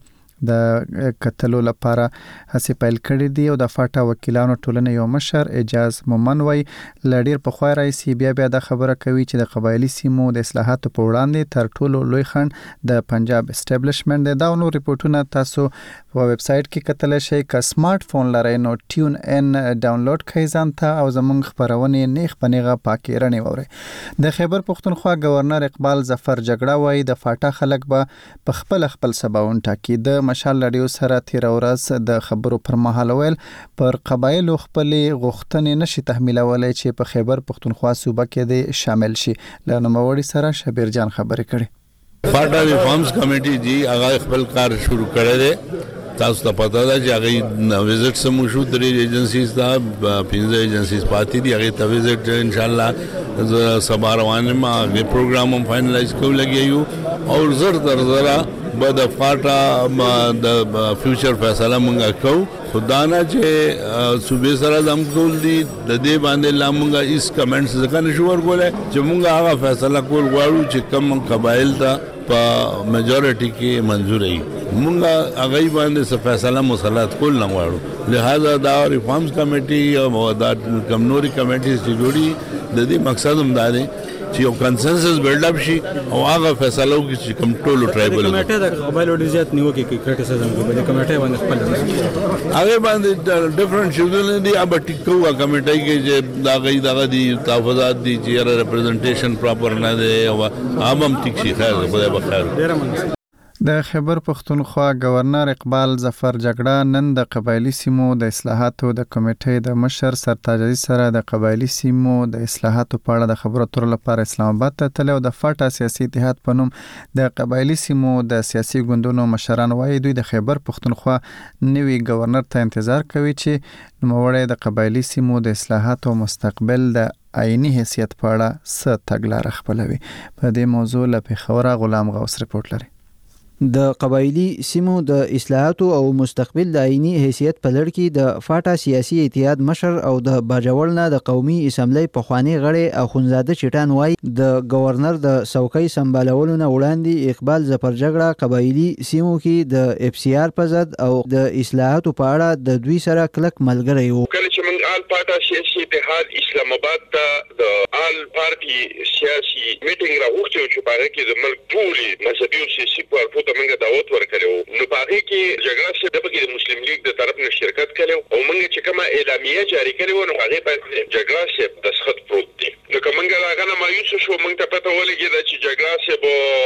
د کتلو لپاره هڅې پیل کړې دي او د فاټا وکیلانو ټولنې یو مشر اجاز مومن وای لډیر په خوای راځي بیا بیا د خبره کوي چې د قبایلی سیمو د اصلاحاتو په وړاندې تر ټولو لوی خنډ د پنجاب اسټابلیشمنت دی. دا نو ریپورتونه تاسو په ویب سټ کې کتل شئ. که سمارټ فون لرئ نو ټیون ان ډاونلوډ کړئ ځان ته او زموږ خبرونه نیغ په نیغه پاکي رڼې وورئ. د خیبر پښتونخوا گورنر اقبال ظفر جګړه وای د فاټا خلک به په خپل خپل سباون ټاکي. د مشال رادیو سره تیر ورځ د خبرو پر مهال ویل پر قبایلو خپل غوښتنې نشي تحمیلولای چې په خیبر پښتونخوا صوبه کې د شامل شي. له نوموړي سره شبیر جان خبرې کړي. فاټا ریفارمز کمیټي جی هغه خپل کار شروع کړی دی. تاسو ته پته ده چې هغه وزټ سمو شو درې ایجنسیز دا پنځه ایجنسیز پاتې دي. هغه ته وزټ ان شاء الله سبا روانه ما غي پروګرام هم فائنلایز کوو لګیو او زر در زرا بعد فاټا د فیوچر فیصله مونږه کوو. خدانا چې صوبې سره زم کول دي د دې باندې لا مونږه اس کمنټس ځکه نشو ورکولای چې مونږه هغه فیصله کول غواړو چې کوم قبایل ته په میجورټي کې منزور وي. مونږه هغه باندې څه فیصله مسلط کول نه غواړو. لہذا دا ریفارمز کمیټي او دا کم نوري کمیټیز چې جوړي د دې مقصد هم دا دی چې یو کنسنسس بلډ اپ شي او هغه فیصله وکړي چې کوم ټولو ټرایبل کمیټه د قبایلو ډیر زیات نیوکه کوي کرټیسزم کوي د کمیټه باندې خپل هغه باندې ډیفرنٹ شیډول دي اب ټیکو کمیټه کې چې دا غي دغه دي تحفظات دي چې ریپرزنټیشن پراپر نه دی او عام ټیک شي. خیر خدای بخیر. ډیر مننه. د خیبر پښتونخوا گورنر اقبال ظفر جګړه نن د قبایلی سیمو د اصلاحاتو د کمیټې د مشر سرتاج عزیز سره د قبایلی سیمو د اصلاحاتو په اړه د خبرو اترو لپاره اسلام آباد ته تللی او د فاټا سیاسي اتحاد په نوم د قبایلی سیمو د سیاسي ګوندونو مشران وایي دوی د خیبر پښتونخوا نوي گورنر ته انتظار کوي چې نوموړی د قبایلی سیمو د اصلاحاتو مستقبل د آئینی حیثیت په اړه څه تګلاره خپلوي. په دې موضوع له پیښوره غلام غوث ریپورت لري. د قبایلی سیمو د اصلاحاتو او مستقبل د آئینی حیثیت په لړ کې د فاټا سیاسي اتحاد مشر او د باجوړ نه د قومي اسمبلی پخوانی غړی اخونزاده چټان وای د گورنر د څوکۍ سمبالولو نه وړاندې اقبال ظفر جګړه قبایلی سیمو کې د اف سی آر په ضد او د اصلاحاتو په اړه د دوی سره کلک ملګری وو. کله چې موږ آل فاټا سیاسي اتحاد اسلام آباد ته د آل پارټي سیاسي میټینګ راوغوښتو چې په هغه کې د ملک ټولې مذهبي او سیاسي پارټو ته موږ دعوت ورکړو نو په هغه کې جګړه سره د پکې د مسلم لیگ د طرف نه شرکت کړو او موږ چې کومه اعلامیه جاری کړو نو هغه په جګړه سره د سخت پروت دي. نو کومه هغه نه مایوس شو موږ ته پته ولګی چې جګړه سره به خیال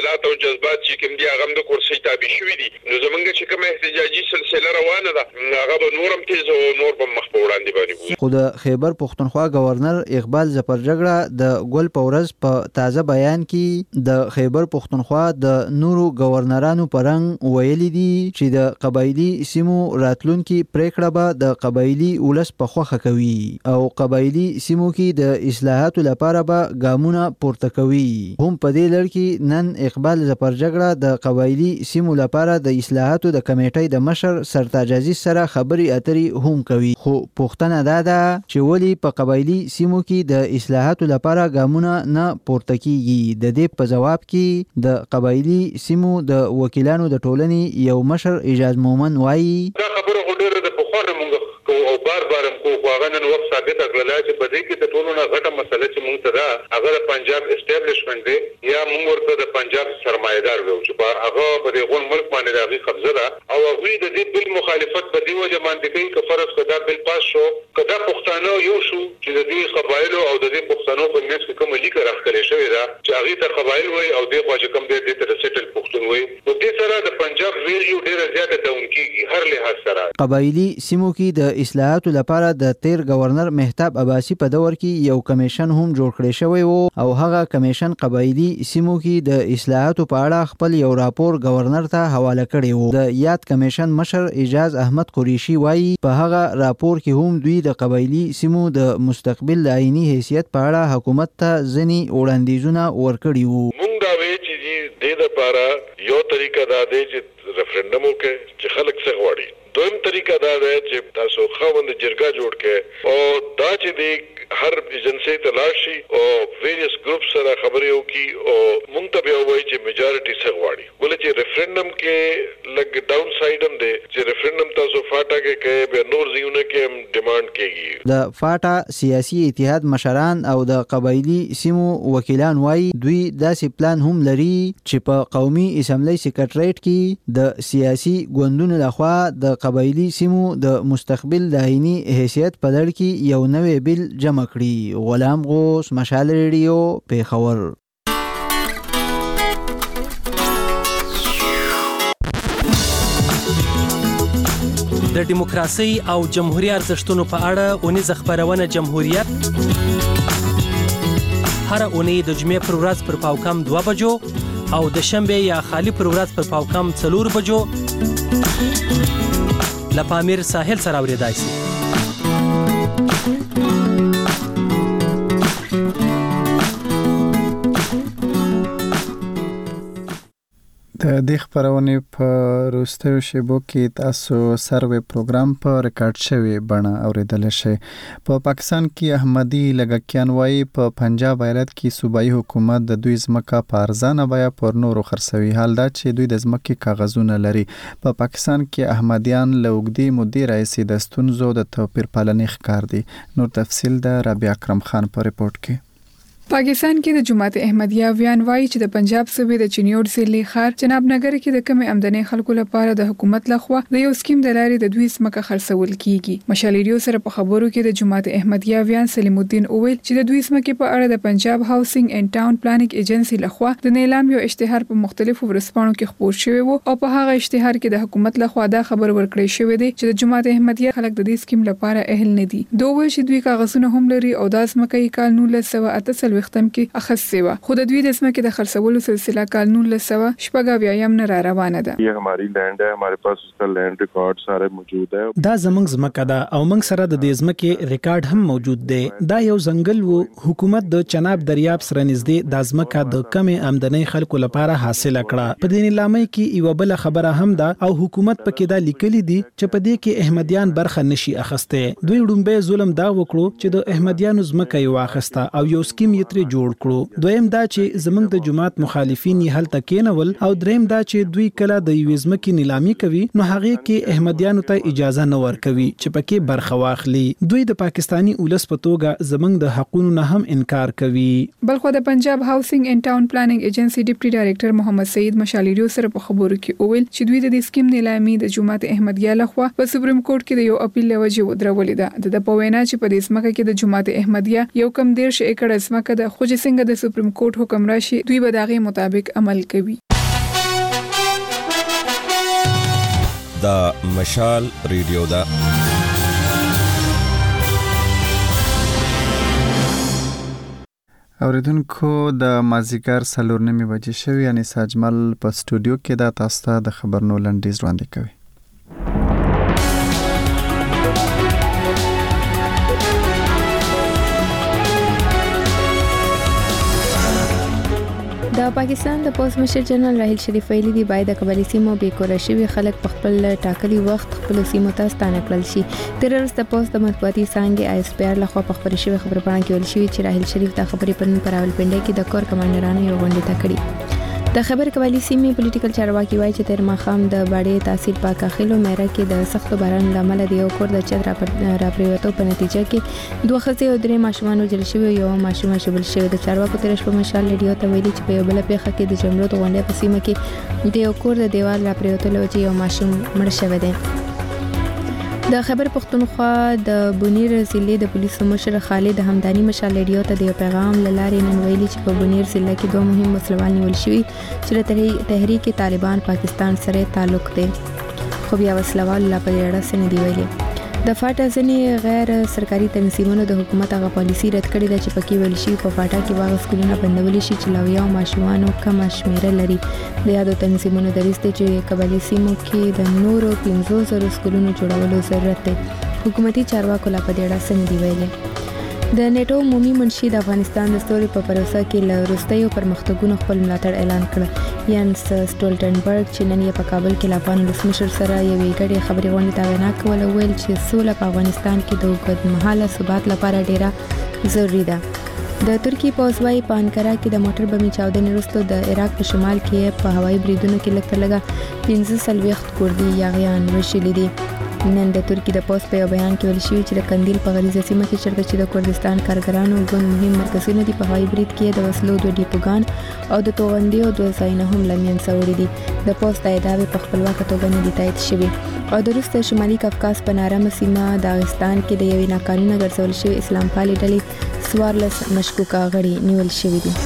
خیالات او جذبات چې کوم دي هغه د کورسۍ تابع شوي دي نو زمونږ چې کومه احتجاجي سلسله روانه ده هغه به نورم تیز او نور به مخ په وړاندې باندې خو د خیبر پښتونخوا گورنر اقبال ظفرجګړه د ګل پورز په تازه بیان کې د خیبر پښتونخوا د نورو گورنرانو پرنګ ویلي دي چې د قبایلی سیمو راتلونکي پریکړه به د قبایلی ولس په خوخه کوي او قبایلی سیمو کې د اصلاحاتو لپاره به ګامونه پورته کوي. هم په دې لړ کې نن اقبال ظفرجګړه د قبایلی سیمو لپاره د اصلاحاتو د کمیټې د مشر سرتاج عزیز سره خبري اترې هم کوي. خو پوښتنه دا ده چې ولی په قبایلی سیمو کې د اصلاحاتو لپاره ګامونه نه پورته کیږي. د دې په جواب کې د قبایلی سیمو د وکیلانو د ټولنې یو مشر اجاز مومن وایي دا خبره غوډره د پخوانه مونږ او بار بار کو هغه نن وخت ثابت کړل چې په دې کې د ټولو نه غټه مسله چې مونږ ته دا هغه د پنجاب اسټابلیشمنت دی یا مونږ ورته د پنجاب سرمایدار وو چې په هغه په دې غون ملک باندې راغی قبضه ده او هغه د دې بل مخالفت په دی وجه باندې کوي چې فرض کړه بل پاس شو کدا پښتانه یو شو چې د دې قبایل او د دې پښتنو په منځ کې کوم لیک راخلې شوی دا چې هغه ته قبایل وای او دې خواجه کوم دې ته سیټل پښتون وای نو دې سره د پنجاب ویلیو ډیره زیاته دونکي هر لحاظ سره قبایلی سیمو کې د اصلاحاتو لپاره د تیر گورنر مهتاب عباسی په دور کې یو کمیشن هم جوړ کړی شوی وو او هغه کمیشن قبایلی سیمو کې د اصلاحاتو په اړه خپل یو راپور گورنر ته حواله کړی وو. د یاد کمیشن مشر اجاز احمد قریشي وایي په هغه راپور کې هم دوی د قبایلی سیمو د مستقبل آئینی حیثیت په اړه حکومت ته ځینې وړاندیزونه ورکړي وو. مونږ دا وایي چې د لپاره یو طریقه دا دی چې ریفرندم وکړي چې خلک څه غواړي. دویم طریقه دا ده چې تاسو خوند جرګه جوړ کړئ او دا چې د هر ایجنسی ته لاړ شي او ویریس ګروپ سره خبرې وکړي او مونږ ته به وایي چې میجارټي څه غواړي. ولې چې ریفرندم کې لګ ډاون سایډ هم دی چې ریفرندم تاسو فاټا کې کوي به نور ځایونه کې هم ډیماند کیږي. د فاټا سیاسي اتحاد مشران او د قبایلی سیمو وکیلان وایي دوی داسې پلان هم لري چې په قومي اسمبلی سیکریټریټ کې د سیاسي ګوندونو لخوا د قبایلی سیمو د مستقبل د آئینی حیثیت په لړ کې یو نوې بیل جمع کړي. غلام غوث، مشال ریډیو، پیښور. د دیموکراسي او جمهوریت ارزښتونو په اړه اونیزه خبرونه جمهوریت هر اونۍ د جمعې پر ورځ پر پاوکم دوه بجو او د شنبه یا خالی پر ورځ پر پاوکم څلور بجو لپامیر ساحل سره اوریدای شي. د دې خبرونه په وروستیو شیبو کې تاسو سروې پروګرام په ریکارډ شوی بڼه اوریدل شي. په پاکستان کې احمدي لګکیان وایي په پنجاب ایالت کې صوبایي حکومت د دوی ځمکه په ارزانه بیه پر نورو خرڅوي. حال دا چې دوی د ځمکې کاغذونه لري. په پاکستان کې احمدیان له اوږدې مودې راهیسې د ستونزو د توپیر پالنې ښکار دي. نور تفصیل د ربیع اکرم خان په ریپورت کې. پاکستان کې د جماعت احمدیه ویان وایي چې د پنجاب صوبې د چنیوټ ضلع ښار جناب نګر کې د کم آمدنی خلکو لپاره د حکومت لخوا د یو سکیم د لارې د دوی ځمکه خرڅول کیږي. مشال ریډیو سره په خبرو کې د جماعت احمدیه ویان سلیم الدین اویل چې د دوی ځمکې په اړه د پنجاب هاوسینګ اینڈ ټاون پلانینګ ایجنسی لخوا د نیلام یو اشتهار په مختلفو ورځپاڼو کې خپور شوی وو او په هغه اشتهار کې د حکومت لخوا دا خبر ورکړی شوی دی چې د جماعت احمدیه خلک د دې سکیم لپاره اهل نه دي. دوی چې دوی کاغذونه هم لري او د ځمکې کال نولس سوه اته څلوېښتم کې سیوا خود دوی د ځمکې د خرڅولو سلسله کال نولس سوه شپږ اویایم نه را روانه ده. یہ ہماری لینڈ ہے، ہمارے پاس اس کا لینڈ ریکارڈ سارے موجود ہے. دا زمنګ ځمکه ده او موږ سره د دې ځمکې ریکارډ هم موجود دی. دا یو ځنګل وو. حکومت د چناب دریاب سره نږدې د ځمکه د کمې آمدنی خلکو لپاره حاصل کړه. په دې نیلامۍ کې یو بل خبره هم ده او حکومت پکې دا لیکلي دي چې په دې کې احمدیان برخه نشي اخسته. دوی ډومبه ظلم دا وکړو چې د احمدیانو ځمکه یې واخسته او یو سکیم یې ترې جوړ کړو. دویم دا چې زمنګ د جماعت مخالفین یې هلته کېنول او دریم دا چې دوی کله د یوې ځمکې نیلامي کوي نو هغه کې احمدیانو ته اجازه نه ورکوي چې پکې برخه واخلي. دوی د پاکستانی ولس په توګه زمنګ د حقوقو نه هم انکار کوي. بلخو د پنجاب هاوسینګ اینڈ ټاون پلانینګ ایجنسی ډیپټي ډایریکټر محمد سعید مشال ریډیو سره په خبرو کې وویل چې دوی د دې سکیم نیلامي د جماعت احمدیه لخوا په سپریم کورټ کې د یو اپیل لوجه ودرولې ده. د په وینا چې په دې ځمکه کې د جماعت احمدیه یو کم ډیر شي ایکړ ځمکه متفقه ده، خو چې څنګه د سپریم کورټ حکم راشي دوی به د هغې مطابق عمل کوي. دا مشال ریډیو ده. اوریدونکو د مازیګر څلور نیمې بجې شوي، یعنې ساجمل په سټوډیو کې دا تاسو ته د خبرونو لنډیز وړاندې کوي. د پاکستان د پوز مشر جنرال راحیل شریف ویلي دی باید د قبایلي سیمو بې کوره شوي خلک په خپل ټاکلي وخت خپل سیمو ته ستانه کړل شي. تر اوسه د پوز د مطبوعاتي څانګې آی اس پی آر لخوا په خبرې شوې خبرپاڼه کې ویل شوي چې راحیل شریف د خبرې پرون په راولپنډۍ کې د کور کمانډرانو یو غونډه ته کړې. د خبر قبایلي سیمې پولیټیکل چارواکي وایي چې تر ماښام د باډې تحصیل په کاخلو میره کې د سختو باران لامل د یو کور د چت راپریوتو په نتیجه کې دوه ښځې او درې ماشومان وژل شوي، یو ماشوم ژوبل شوی. د چارواکو تېره شپه مشال ریډیو ته ویلي چې په یو بله پیښه کې د جمرود غونډۍ په سیمه کې د یو کور د دیوال راپریوتو له وجې یو ماشوم مړ شوی دی. د خیبر پختونخوا د بونیر ضلع د پولیسو مشر خالد همدانی مشال ریډیو ته د یو پیغام له لارې نن ویلي چې په بونیر ضلع کې دوه مهم وسلوال نیول شوي چې د تحریک طالبان پاکستان سره تعلق دی، خو بیا وسلوال لا په اړه څه نه دی ویلي. د فاټا ځینې غیر سرکاري تنظیمونو د حکومت هغه پالیسي رد کړې ده چې پکې ویل شي په فاټا کې واغ سکولونه بندولی شي چې لاویاو ماشومانو کمه شمیره لري. د یادو تنظیمونو دریځ دی چې قبایلي سیمو کې د نورو پنځو زرو سکولونو جوړولو ضرورت دی. حکومتي چارواکو لا په دې اړه څه نه دی ویلي. د نیټو عمومي منشي د افغانستان د ستوري په پروسه کې له وروستیو پرمختګونو خپل ملاتړ اعلان کړ. یانس سټولټنبرګ چې نن یې په کابل کې له افغان ولسمشر سره یوې ګډې خبرې غونډې ته وینا کوله ویل چې سوله په افغانستان کې د اوږدمهاله ثبات لپاره ډیره ضروري ده. د ترکی پوځ وايي په انکارا کې د موټر بمي چاودنې وروسته د عراق په شمال کې په هوایي بریدونو کې لږ تر لږه پنځه څلوېښت کردي یاغیان وژلي دي. نن د ترکی د پوځ په یو بیان کې ویل شوي چې د قندیل په غریزه سیمه کې چېرته چې د کردستان کارګرانو ګوند مهم مرکزونه دي په هوایي برید کې د وسلو دوه ډیپوګان او د توغندیو دوه ځایونه هم له منځه وړي دي. د پوځ دا ادعاوې په خپلواکه توګه نه دي تایید شوي. او د روس د شمالي کافکاز په نارامه سیمه داغستان کې د یوې ناقانونه ګرځول شوې اسلام پالې ډلې څوارلس مشکوکه غړي نیول شوي دي.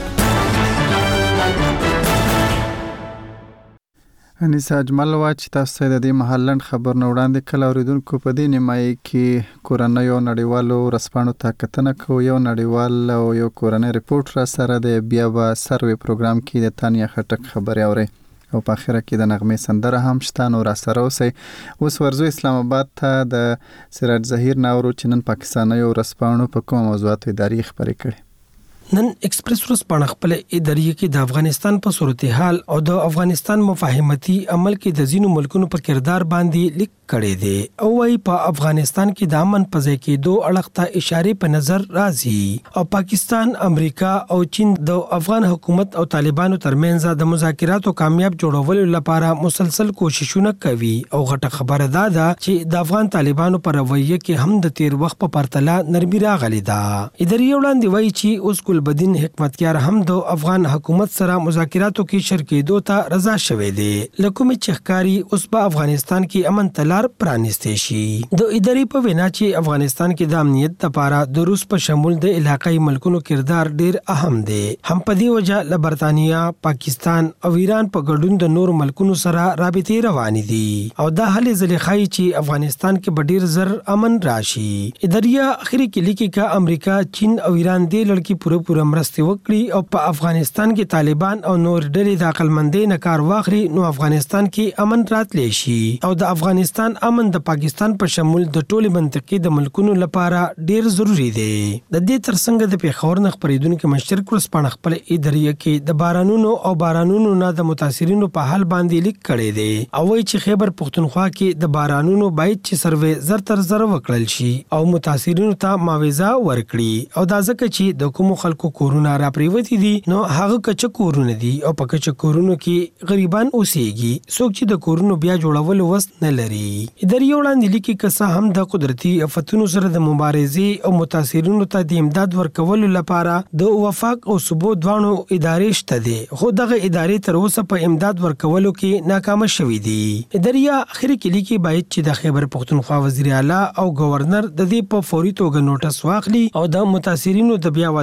انیسا اجمل وا چې تاسو ته د دې محلند خبرونه وړاندې کړل. اوریدونکو په دې نیمایي کې کورنیو نړیوالو ورځپاڼو ته کتنه کوو. یو نړیوال او یو کورنی ریپورت را سره دی، بیا به سروې پروګرام کې د تانیا خټک خبرې اورئ او په اخره کې د نغمې سندره هم شته. نو را سره اوسئ. اوس ورځو اسلام آباد ته د سراج ظهیر ناورو چې نن پاکستانیو ورځپاڼو په کومه موضوعاتو اداري خبرې کړي. نن ایکسپریس ورځپاڼه خپل اداري کې د افغانستان په صورتحال او د افغانستان مفاهمتي عمل کې د ځینو ملکونو په کردار باندې لیک کړي دي او وايي په افغانستان کې د امن په ځای کې دوه اړخ ته اشاره په نظر راځي او پاکستان، امریکا او چین د افغان حکومت او طالبانو ترمنځ د مذاکراتو کامیاب جوړولو لپاره مسلسل کوششونه کوي. او غټه خبره ده چې د افغان طالبانو پر رویه کې هم د تیر وخت په پرتله نرمي راغلي ده. اداري وړاندې وايي چې اوس ګلبدین حکمتیار هم د افغان حکومت سره مذاکراتو کې شریکېدو ته رضا شوی دی. لکه چخکاری اوس په افغانستان کې امن تلار پرانستې شي. د اداري په وینا چې افغانستان کې د امنیت لپاره د روس په شمول د علاقايي ملکونو کردار ډیر اهم دی. هم په دې وجه له برتانیا، پاکستان او ایران په ګډون د نور ملکونو سره رابطې روانې دي او دا هلې ځلې ښایي چې افغانستان کې به ډیر زر امن راشي. اداريه اخري کې لیکي چې امریکا، چین او ایران دې لړ کې پوره پوره مرستې وکړي او په افغانستان کې طالبان او نور ډلې د عقلمندۍ نه کار واخلي نو افغانستان کې امن راتلی شي او د افغانستان امن د پاکستان په شمول د ټولي منطقې د ملکونو لپاره ډیر ضروری دی. د دې ترڅنګ د پیښور نه خبرېدونکو مشترک ورځپاڼه خپل اداري کې د بارانونو او بارانونو نه د متاثرینو په حال باندې لیک کړي دي او وایي چې خیبر پختونخوا کې د بارانونو باید چې سروې زر تر زر وکړل شي او متاثرینو ته معاوضه ورکړي او دا ځکه چې د کوم خلکو کورونه را پریوتی دي نو هغه کچ کورونه دي او په کچ کورونو کې غریبان اوسېږي څوک چې د کورونو بیا جوړولو وس نه لري. اداري وړاندې لیکي که هم د قدرتي آفتونو سره د مبارزې او متاثرینو ته د امداد ورکولو لپاره د وفاق او ثبوت دوانو ادارې شته دي خو دغه ادارې تر اوسه په امداد ورکولو کې ناکامه شوې دي. اداري اخري کې لیکي باید چې د خیبر پختونخوا وزیر اعلی او گورنر د دې په فوري توګه نوټس واخلي او د متاثرینو د بیا ودانۍ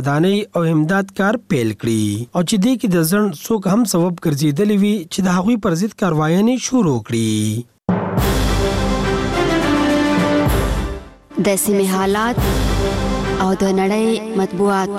او امداد کار پیل کړي او چې دې کې د ځن څوک هم سبب ګرځیدلی وي چې د هغوی پر ضد کاروایانې شروع کړي. د سیمې حالات او د نړۍ مطبوعات.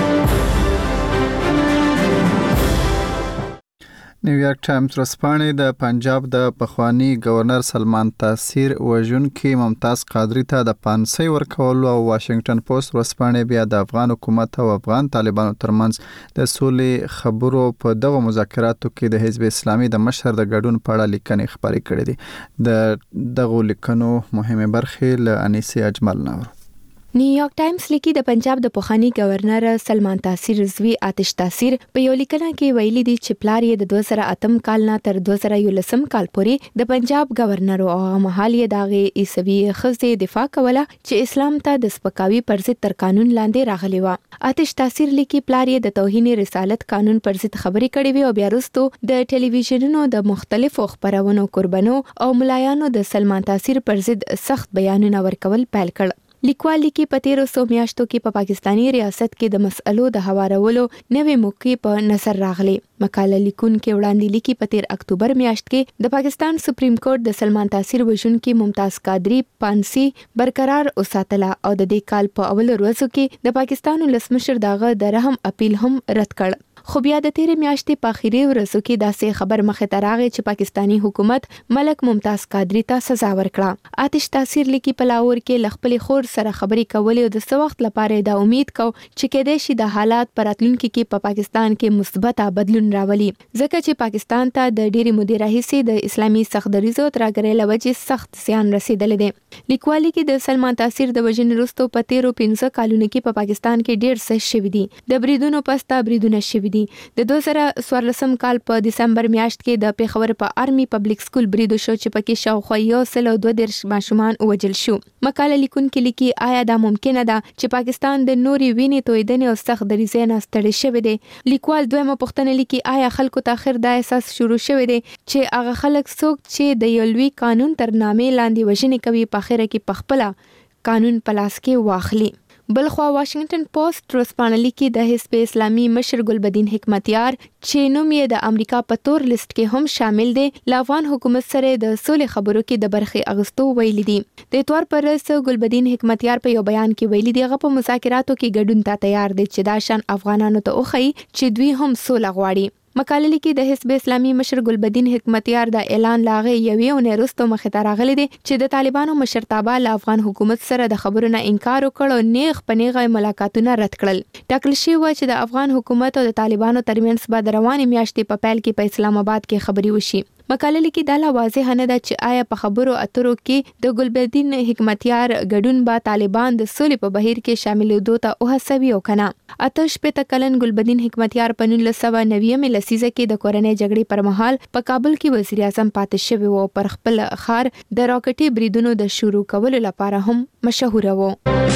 نیویارک ټایمز ورځپاڼې د پنجاب د پخوانی گورنر سلمان تاثیر وژونکي ممتاز قادری ته د پانسۍ ورکولو او واشنگټن پوسټ ورځپاڼې بیا د افغان حکومت او افغان طالبانو ترمنځ د سولې خبرو په دغه مذاکراتو کې د حزب اسلامي د مشر د ګډون په اړه لیکنې خپرې کړې دي. د دغه لیکنو مهمه برخې له انیسي اجمل نور. نیویارک ټایمز لیکي د پنجاب د پخوانی گورنر سلمان تاثیر زوی آتش تاثیر په یو لیکنه کې ویلي دي چې پلار یې د دوه زره اتم کال نه تر دوه زره یولسم کال پورې د پنجاب گورنر او مهال یې دغه عیسوي خزې دفاع کوله چې اسلام ته د سپکاوي پر ضد تر قانون لاندې راغلی و. آتش تاثیر لیکي پلار یې د توهین رسالت قانون پر ضد خبرې کړې وي او بیا وروسته د ټلویزیونونو د مختلفو خبرونو قربانو او ملایانو د سلمان تاثیر پر ضد سخت بیانونه ورکول پیل کړ. لیکوال لیکي په تیرو څو میاشتو کې په پا پاکستانی ریاست کې د مسئلو د هوارولو نوې موقع په نظر راغلي. مقاله لیکونکو وړاندې لیکي په تیر اکتوبر میاشت کې د پاکستان سپریم کورټ د سلمان تاثیر وژونکي ممتاز قادری پانسي برقرار وساتله او د دې کال په اول ورځو کې د پاکستان ولسمشر دغه د رحم اپیل هم رد کړ. خو بیا د تیرې میاشتې په اخیری ورځو کې داسې خبر مخې ته راغی چې پاکستانی حکومت ملک ممتاز قادری ته سزا ورکړه. آتش تاثیر لیکي په لاهور کې ل خپل خور سره خبرې کولې او د څه وخت لپاره دا امید کو چې کېدای شي د حالات پر راتلونکي کې په پاکستان کې مثبت بدلون راولي ځکه چې پاکستان ته د ډېری مودې راهیسې د اسلامي سختدریزو ترګرې لوجې سخت زیان رسیدلی دی. لیکوالي کې د سلمان تاثیر د وژنې وروسته په تیرو پنځه کالونو کې په پاکستان کې ډېر څه شوي دي. د بریدونو پسته بریدونه شوي دي. د دوه زره څوارلسم کال په دسمبر میاشت کې د پیښور په آرمي پبلک سکول برید شو چې پکې شاوخوا یو سل او دوه دېرش ماشومان وژل شو. مقاله لیکونکي لیکي آیا دا ممکنه ده چې پاکستان د نوري وینې تویدنې او سخت دریځۍ نه ستړی شوی دی؟ لیکوال دویمه پوښتنه لیکي آیا خلکو ته اخر دا احساس شروع شوی دی چې هغه خلک څوک چې د یو لوی قانون تر نامې لاندې وژنې کوي په اخر کې پخپله قانون په لاس کې واخلي؟ بلخوا واشنگټن پوسټ ورځپاڼه لیکي د حزب اسلامي مشر ګلبدین حکمتیار چې نوم یې د امریکا په تور لیست کې هم شامل دی له افغان حکومت سره د سولې خبرو کې د برخې اغوستو ویلي دي. د اتوار پر ورځ ګلبدین حکمتیار په یو بیان کې ویلي دی هغه په مذاکراتو کې ګډون ته تیار دی چې دا شان افغانانو ته وښيي چې دوی هم سوله غواړي. مقاله لیکي د حزب اسلامي مشر ګلبدین حکمتیار د اعلان لاغه یوې اونۍ وروسته مخې ته راغلی دی چې د طالبانو مشرتابه له افغان حکومت سره د خبرو نه انکار وکړ او نیغ په نیغه ملاقاتونه رد کړل. ټاکل شوی و چې د افغان حکومت او د طالبانو ترمنځ به د روانې میاشتې په پیل کې په اسلام آباد کې خبرې وشي. مقاله لیکي دا لا واضح نه ده چې آیا په خبرو اترو کې د ګلبدین حکمتیار ګډون به طالبان د سولې په بهیر کې شاملېدو ته وهڅوي او کنه. اته شپېته کلن ګلبدین حکمتیار په نولس سوه نوي لسیزه کې د کورنۍ جګړې پر مهال په کابل کې وزیر اعظم پاتې شوی و او پر خپل ښار د راکټي بریدونو د شروع کولو لپاره هم مشهور و.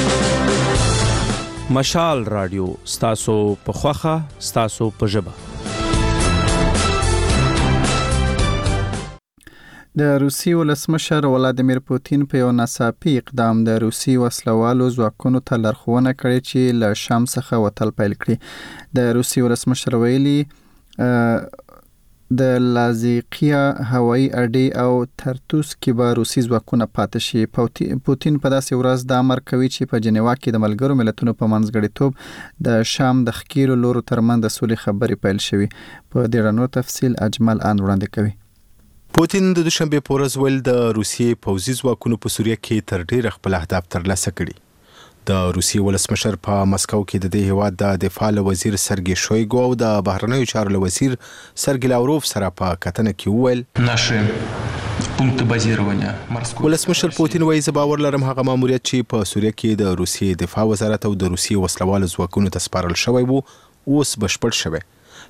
مشال رادیو ستاسو په خوخه ستاسو په ژبه. د روسي ولسمشر ولادیمیر پوتین په یو ناڅاپي اقدام د روسي وسلوالو ځواکونو ته لارښوونه کړې چې له شام څخه وتل پیل کړي. د روسي ولسمشر ویلي د لازیقیا هوایي اډې او ترتوس کې به روسي ځواکونه پاتې شي. پوتین په داسې ورځ د امر کوي چې په جنیوا کې د ملګرو ملتونو په منځګړیتوب د شام د ښکیلو لورو ترمنځ د سولې خبرې پیل شوي. په دې رانو تفصیل اجمل ان وړاندې کوي. پوتین د دوشنبه په ورځ ویل د روسیې پوځي ځواکونو په سوریه کې تر ډېره خپل اهداف ترلاسه کړي. د روسیې ولسمشر په مسکو کې د دې هیواد د دفاع وزیر سرګي شویګو او د بهرنیو چارو وزیر سرګي لاوروف سره په کتنه کې وویل ولسمشر پوتین وایي زه باور لرم هغه ماموریت چې په سوریه کې د روسیې دفاع وزارت او د روسیې وسلوالو ځواکونو ته سپارل شوی وو اوس بشپړ شوی.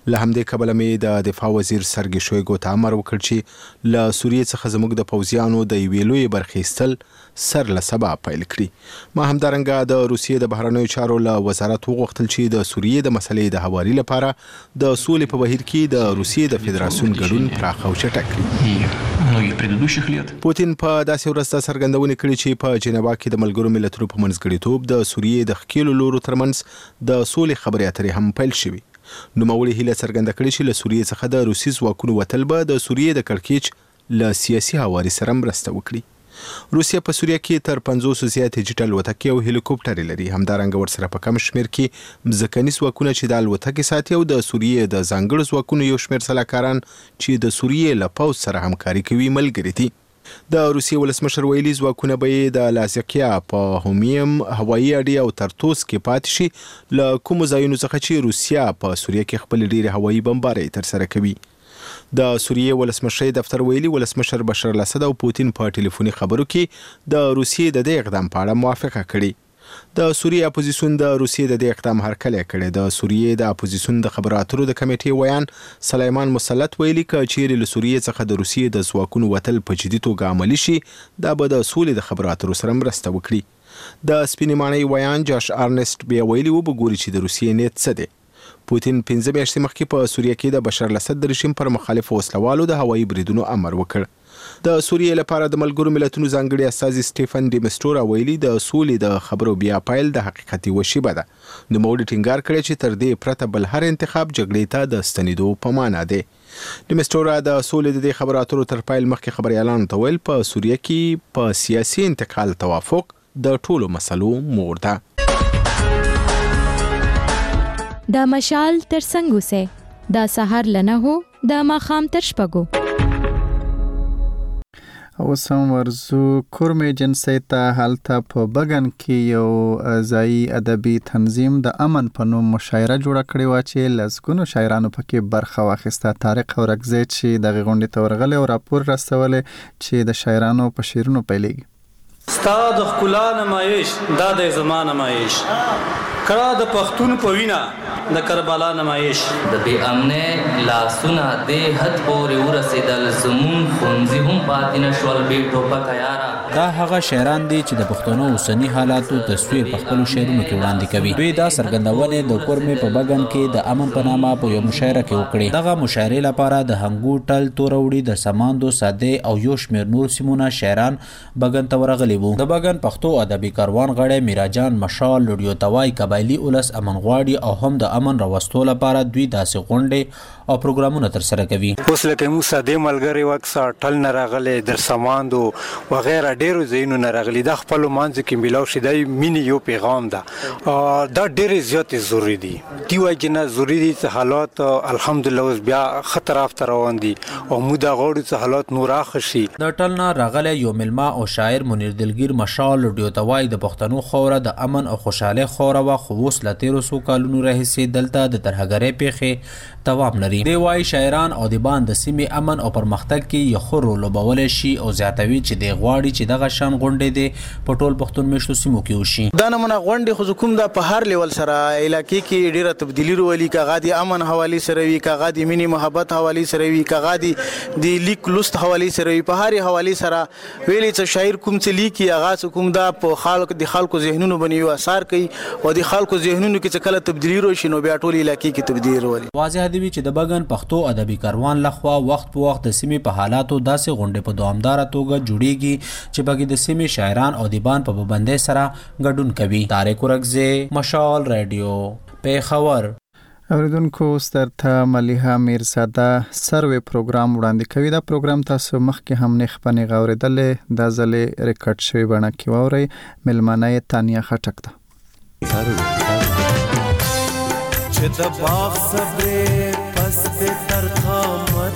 له همدې کبله مې د دفاع وزیر سرګي شویګو ته امر وکړ چې له سوریې څخه زموږ د پوځیانو د یوې لویې برخې ایستل سر له سبا پیل کړي. ما همدارنګه د روسیې د بهرنیو چارو له وزارت وغوښتل چې د سوریې د مسلې د هواري لپاره د سولې په بهیر کې د روسیې د فدراسیون ګډون پراخ او چټک کړي. پوتین په داسې ورځ دا څرګندونې کړې چې په جنیوا کې د ملګرو ملتونو په منځګړیتوب د سوریې د ښکېلو لورو ترمنځ د سولې خبرې اترې هم پیل شوي. نوموړي هیله څرګنده کړې چې له سوریې څخه د روسي ځواکونو وتل به د سوریې د کړکېچ له سیاسي هواري سره مرسته وکړي. روسیه په سوریه کې تر پنځوسو زیات ډیجیټل الوتکې او هلیکوپټرې لري. همدارنګه ورسره په کم شمېر کې مځکني ځواکونه چې د الوتکې ساتي او د سوریې د ځانګړو ځواکونو یو شمېر سلاکاران چې د سوریې له پوځ سره همکاري کوي ملګري دي. د روسیې ولسمشر ویلي ځواکونه به یې د لازکیا په هومیم هوایي اډې او ترتوس کې پاتې شي له کومو ځایونو څخه چې روسیه په سوریه کې خپل ډېرې هوایي بمبارۍ ترسره کوي. د سوریې ولسمشر دفتر ویلي ولسمشر بشار الاسد او پوتین په ټلیفوني خبرو کې د روسیې د دې اقدام په اړه موافقه کړې. د سوریې اپوزیسیون د روسیې د دې اقدام هرکلی کړی. د سوریې د اپوزیسیون د خبرو اترو د کمیټې ویان سلیمان مسلط ویلي که چیرې له سوریې څخه د روسیې د ځواکونو وتل په جدي توګه عملي شي دا به د سولې د خبرو اترو سره مرسته وکړي. د سپینې ماڼۍ ویان جاش آرنسټ بیا ویلي وبګوري چې د روسیې نیت څه دی. پوتین پنځه میاشتې مخکې په سوریه کې د بشار الاسد د رژیم پر مخالفو وسلوالو د هوایي بریدونو امر وکړ. د سوریې لپاره د ملګرو ملتونو ځانګړي استازي سټیفن ډي مسټورا ویلي د سولې د خبرو بیا پیل د حقیقت یوه شیبه ده. نوموړي ټینګار کړی چې تر دې پرته بل هر انتخاب جګړې ته د ستنېدو په معنا دی. ډي مسټورا د سولې د دې خبرو اترو تر پیل مخکې خبریالانو ته ویل په سوریه کې په سیاسي انتقال توافق د ټولو مسلو مور ده. دا مشال تر څنګه سه دا سحر لنه هو دا ماخام تر شپږو. اوس هم ورزو کورمې جنسي ته هلته په بګن کې یو ځایي ادبي تنظیم د امن په نوم مشاعره جوړه کړې وه چې لسګونو شاعرانو پکې برخه واخیسته. طارق اورکزی چې دغې غونډې ته ورغلی او راپور راستولی چې د شاعرانو په شعرونو پیلېږي. ستا د ښکلا نمایش دا دی زما نمایش کړه د پښتون په وینا د کربلا نمایش د بې امنۍ لاسونه دې حد پورې ورسېدل زمون ښوونځي هم پاتې نه شول بې ټوپکه یاره. دا هغه شاعران دي چې د پښتنو اوسني حالاتو تصویر په خپلو شعرونو کې وړاندې کوي. دوی دا څرګندونې د کورمې په بګن کې د امن په نامه په یو مشاعره کې وکړې. دغه مشاعرې لپاره د هنګو ټل توروړي د سماندو سادې او یو شمېر نور سیمونه شاعران بګن ته ورغلي وو. د بګن پښتو ادبي کاروان غړی میراجان مشال لوډیو توای قبایلي اولس امن غواړي او هم د امن راوستو لپاره دوی داسې غونډې او پروګرامونه ترسره کوي. اوس لکه موږ ساده ملګري وکسا ټل نه راغلي در سماندو وغیرہ ډیرو ځایونو نه راغلي. د خپل مانځ کې ملاو شي د مینې یو پیغام ده دا ډېر زیات ضروری دي. دی وایي چې نه ضروری دي چې حالات الحمدلله اوس بیا خطر افته روان دي او موږ د غوړو چې حالات نور اخ شي. د ټل نه راغلی یو ملما او شاعر منیر دلګیر مشال لوډیو توای د پښتنو خوره د امن او خوشاله خوره وا خو اوس له تیرو څو کالونو راهیسې دلته د ترهګرۍ پیښې دوام لري. دی وایي شاعران او دیبان د سیمې امن او پرمختګ کې یو ښه رول لوبولی شي او زیاتوي چې دی غواړي چې دغه شان غونډې دې په ټول پښتون میشتو سیمو کې وشي. دا نمونه غونډې خو کوم دا په هر لیول سره علاقې کې ډېره تبدیلي راولي. کاغه د امن حوالې سره وي کاغه د مینې محبت حوالې سره وي کاغه د لیک لوست حوالې سره وي. په هر حوالې سره ویلي چې شاعر کوم څه لیکي هغه کوم دا په خلکو د خلکو ذهنونو باندې یو اثر کوي او د خلکو ذهنونو کې چې کله تبدیلي راشي نو بیا ټول علاقې کې تبدیلي راولي. واضح دی چې د بګن پښتو ادبي کاروان لخوا وخت په وخت د سیمې په حالاتو داسې غونډې په دوامداره توګه جوړیږي چې پکې د سیمې شاعران او دیبان په پابندۍ سره ګډون کوي. طارق اورکزی مشال رادیو پیښور. اوریدونکو سترته ملیحه میرزاده سروې پروګرام وړاندې کوي. دا پروګرام تاسو مخکې هم نه خپنې غوړېدلې دا ځلې ریکارډ شوی بڼه کې واورئ. ملمانه یې تانیا خټک ده. چې د باغ صبرې پس د ترخامت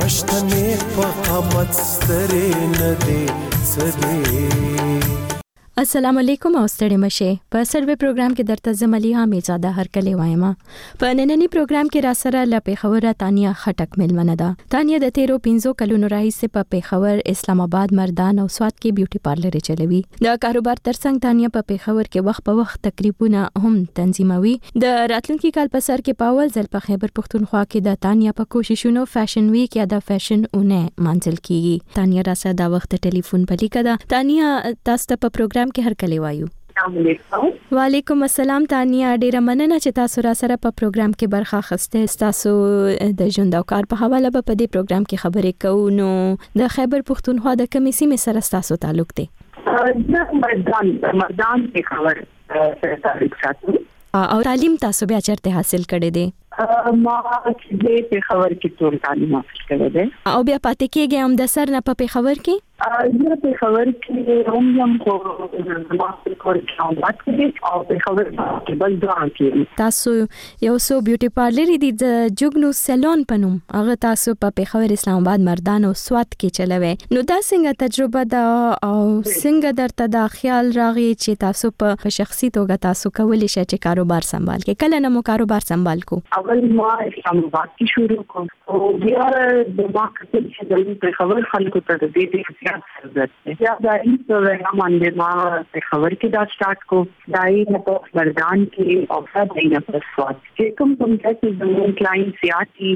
پښتنې په قامت سترې نه دې سدې. السلام علیکم او ستړي مشه په سروې پروګرام کې درته زملي حامد زاده هر کله وایم. په نننی پروګرام کې را سره ل پیښور تانیا خټک ملمنه ده. تانیا د تیرو پنځو کلونو راهیسې په پیښور، اسلام آباد، مردان او سوات کې بیوټي پارلر چلوي. د کاروبار ترڅنګ تانیا په پیښور کې وخت په وخت تقریبونه هم تنظیموي. د راتلونکي کال په سر کې پاول ځل په خیبر پښتونخوا کې د تانیا په کوششونو فیشن ویک یا د فیشن اونه منځل کیږي. تانیا را سره د وخت ټلیفون په لیکه ده. تانیا تاسو ته په پروګرام کې هر کله وایو. وعلیکم السلام تانیا، ډیره مننه چې تاسو را سره په پروګرام کې برخه اخیسته. تاسو د ژوند او کار په حواله به په دې پروګرام کې خبرې کوو. نو د خیبر پښتونخوا د کومې سیمې سره تاسو تعلق دی؟ د مردان مردان کې خبر سره تعلق ساتو. او تعلیم تاسو بیا چیرته حاصل کړی دی؟ ما چې په خبر کې ټول تعلیم حاصل کړی دی. او بیا پاتې کېږي هم د سر نه په خبر کې؟ زه په خبر کې هم یم خو ماستر کورس کوم او په خبر کې بل ځان کې تاسو یو سو بیوټي پارلر دی د جوګنو سالون پنوم هغه تاسو په پیښور، اسلام آباد، مردان او سوات کې چلوي. نو دا څنګه تجربه ده او څنګه درته دا خیال راغی چې تاسو په شخصي توګه تاسو کولی شئ چې کاروبار سمبال کې؟ کله نه مو کاروبار سمبال کو؟ اول ما اسلام آباد کې شروع کوم او بیا د مارکیټ چې د پیښور خلکو ته د دې یا دا هیڅ باندې ما په خبر کې دا سٹارټ کو دای نه په مردان کې او دا دای نه په سوات چې کوم کوم چې د کلاینټ سیاتی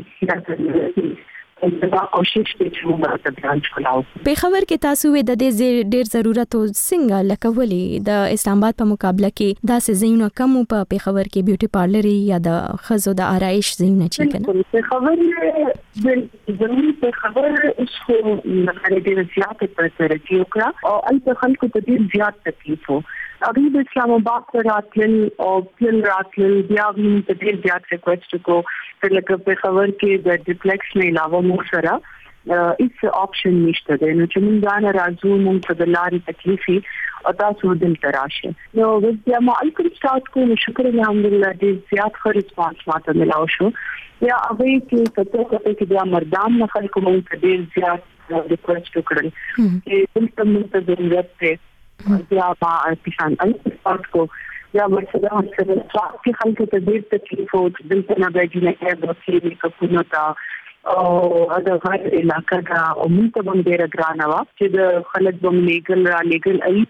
دا کوشش کوي چې موږ ته برانچ کولاو. په خبر کې تاسو د دې ډېر ضرورت او څنګه لکولې د اسلام آباد په مقابله کې دا څه زینو کم په په خبر کې بیوټي پارلر یا د خزو د آرایش زینو چې کنه په خبر د زموږ په خبر اوس خو د دې زیات په ترتیب وکړه او البته خلکو ته ډیر زیات تکلیف وو. اغه د اسلام آباد ته راتل او پل راتل بیا موږ ته ډیر زیات ریکوست وکړو لکه په خبر کې د ډیپلیکس نه علاوه موږ سره هیڅ آپشن نشته دی. نو چې موږ دا راځو موږ ته د لارې تکلیفي او تاسو دلته راشئ. نو بیا ما الکل سٹارټ کوم شکر الحمدلله ډیر زیات ښه ریسپانس ماته ملاو شو. یا هغه کې کته کته کې بیا مردان نه خلکو مونږ ته ډیر زیات ریکوست وکړل چې دلته موږ ته ضرورت دی بیا ما پېښان الکل سٹارټ کو یا ورسره ورسره چې خلکو ته ډیر تکلیف او دلته نه راځي نه کېږي چې کومه تا او دا غیر علاقه دا او موږ ته هم ډیر ګرانه وا چې د خلک بم لیګل را لیګل ای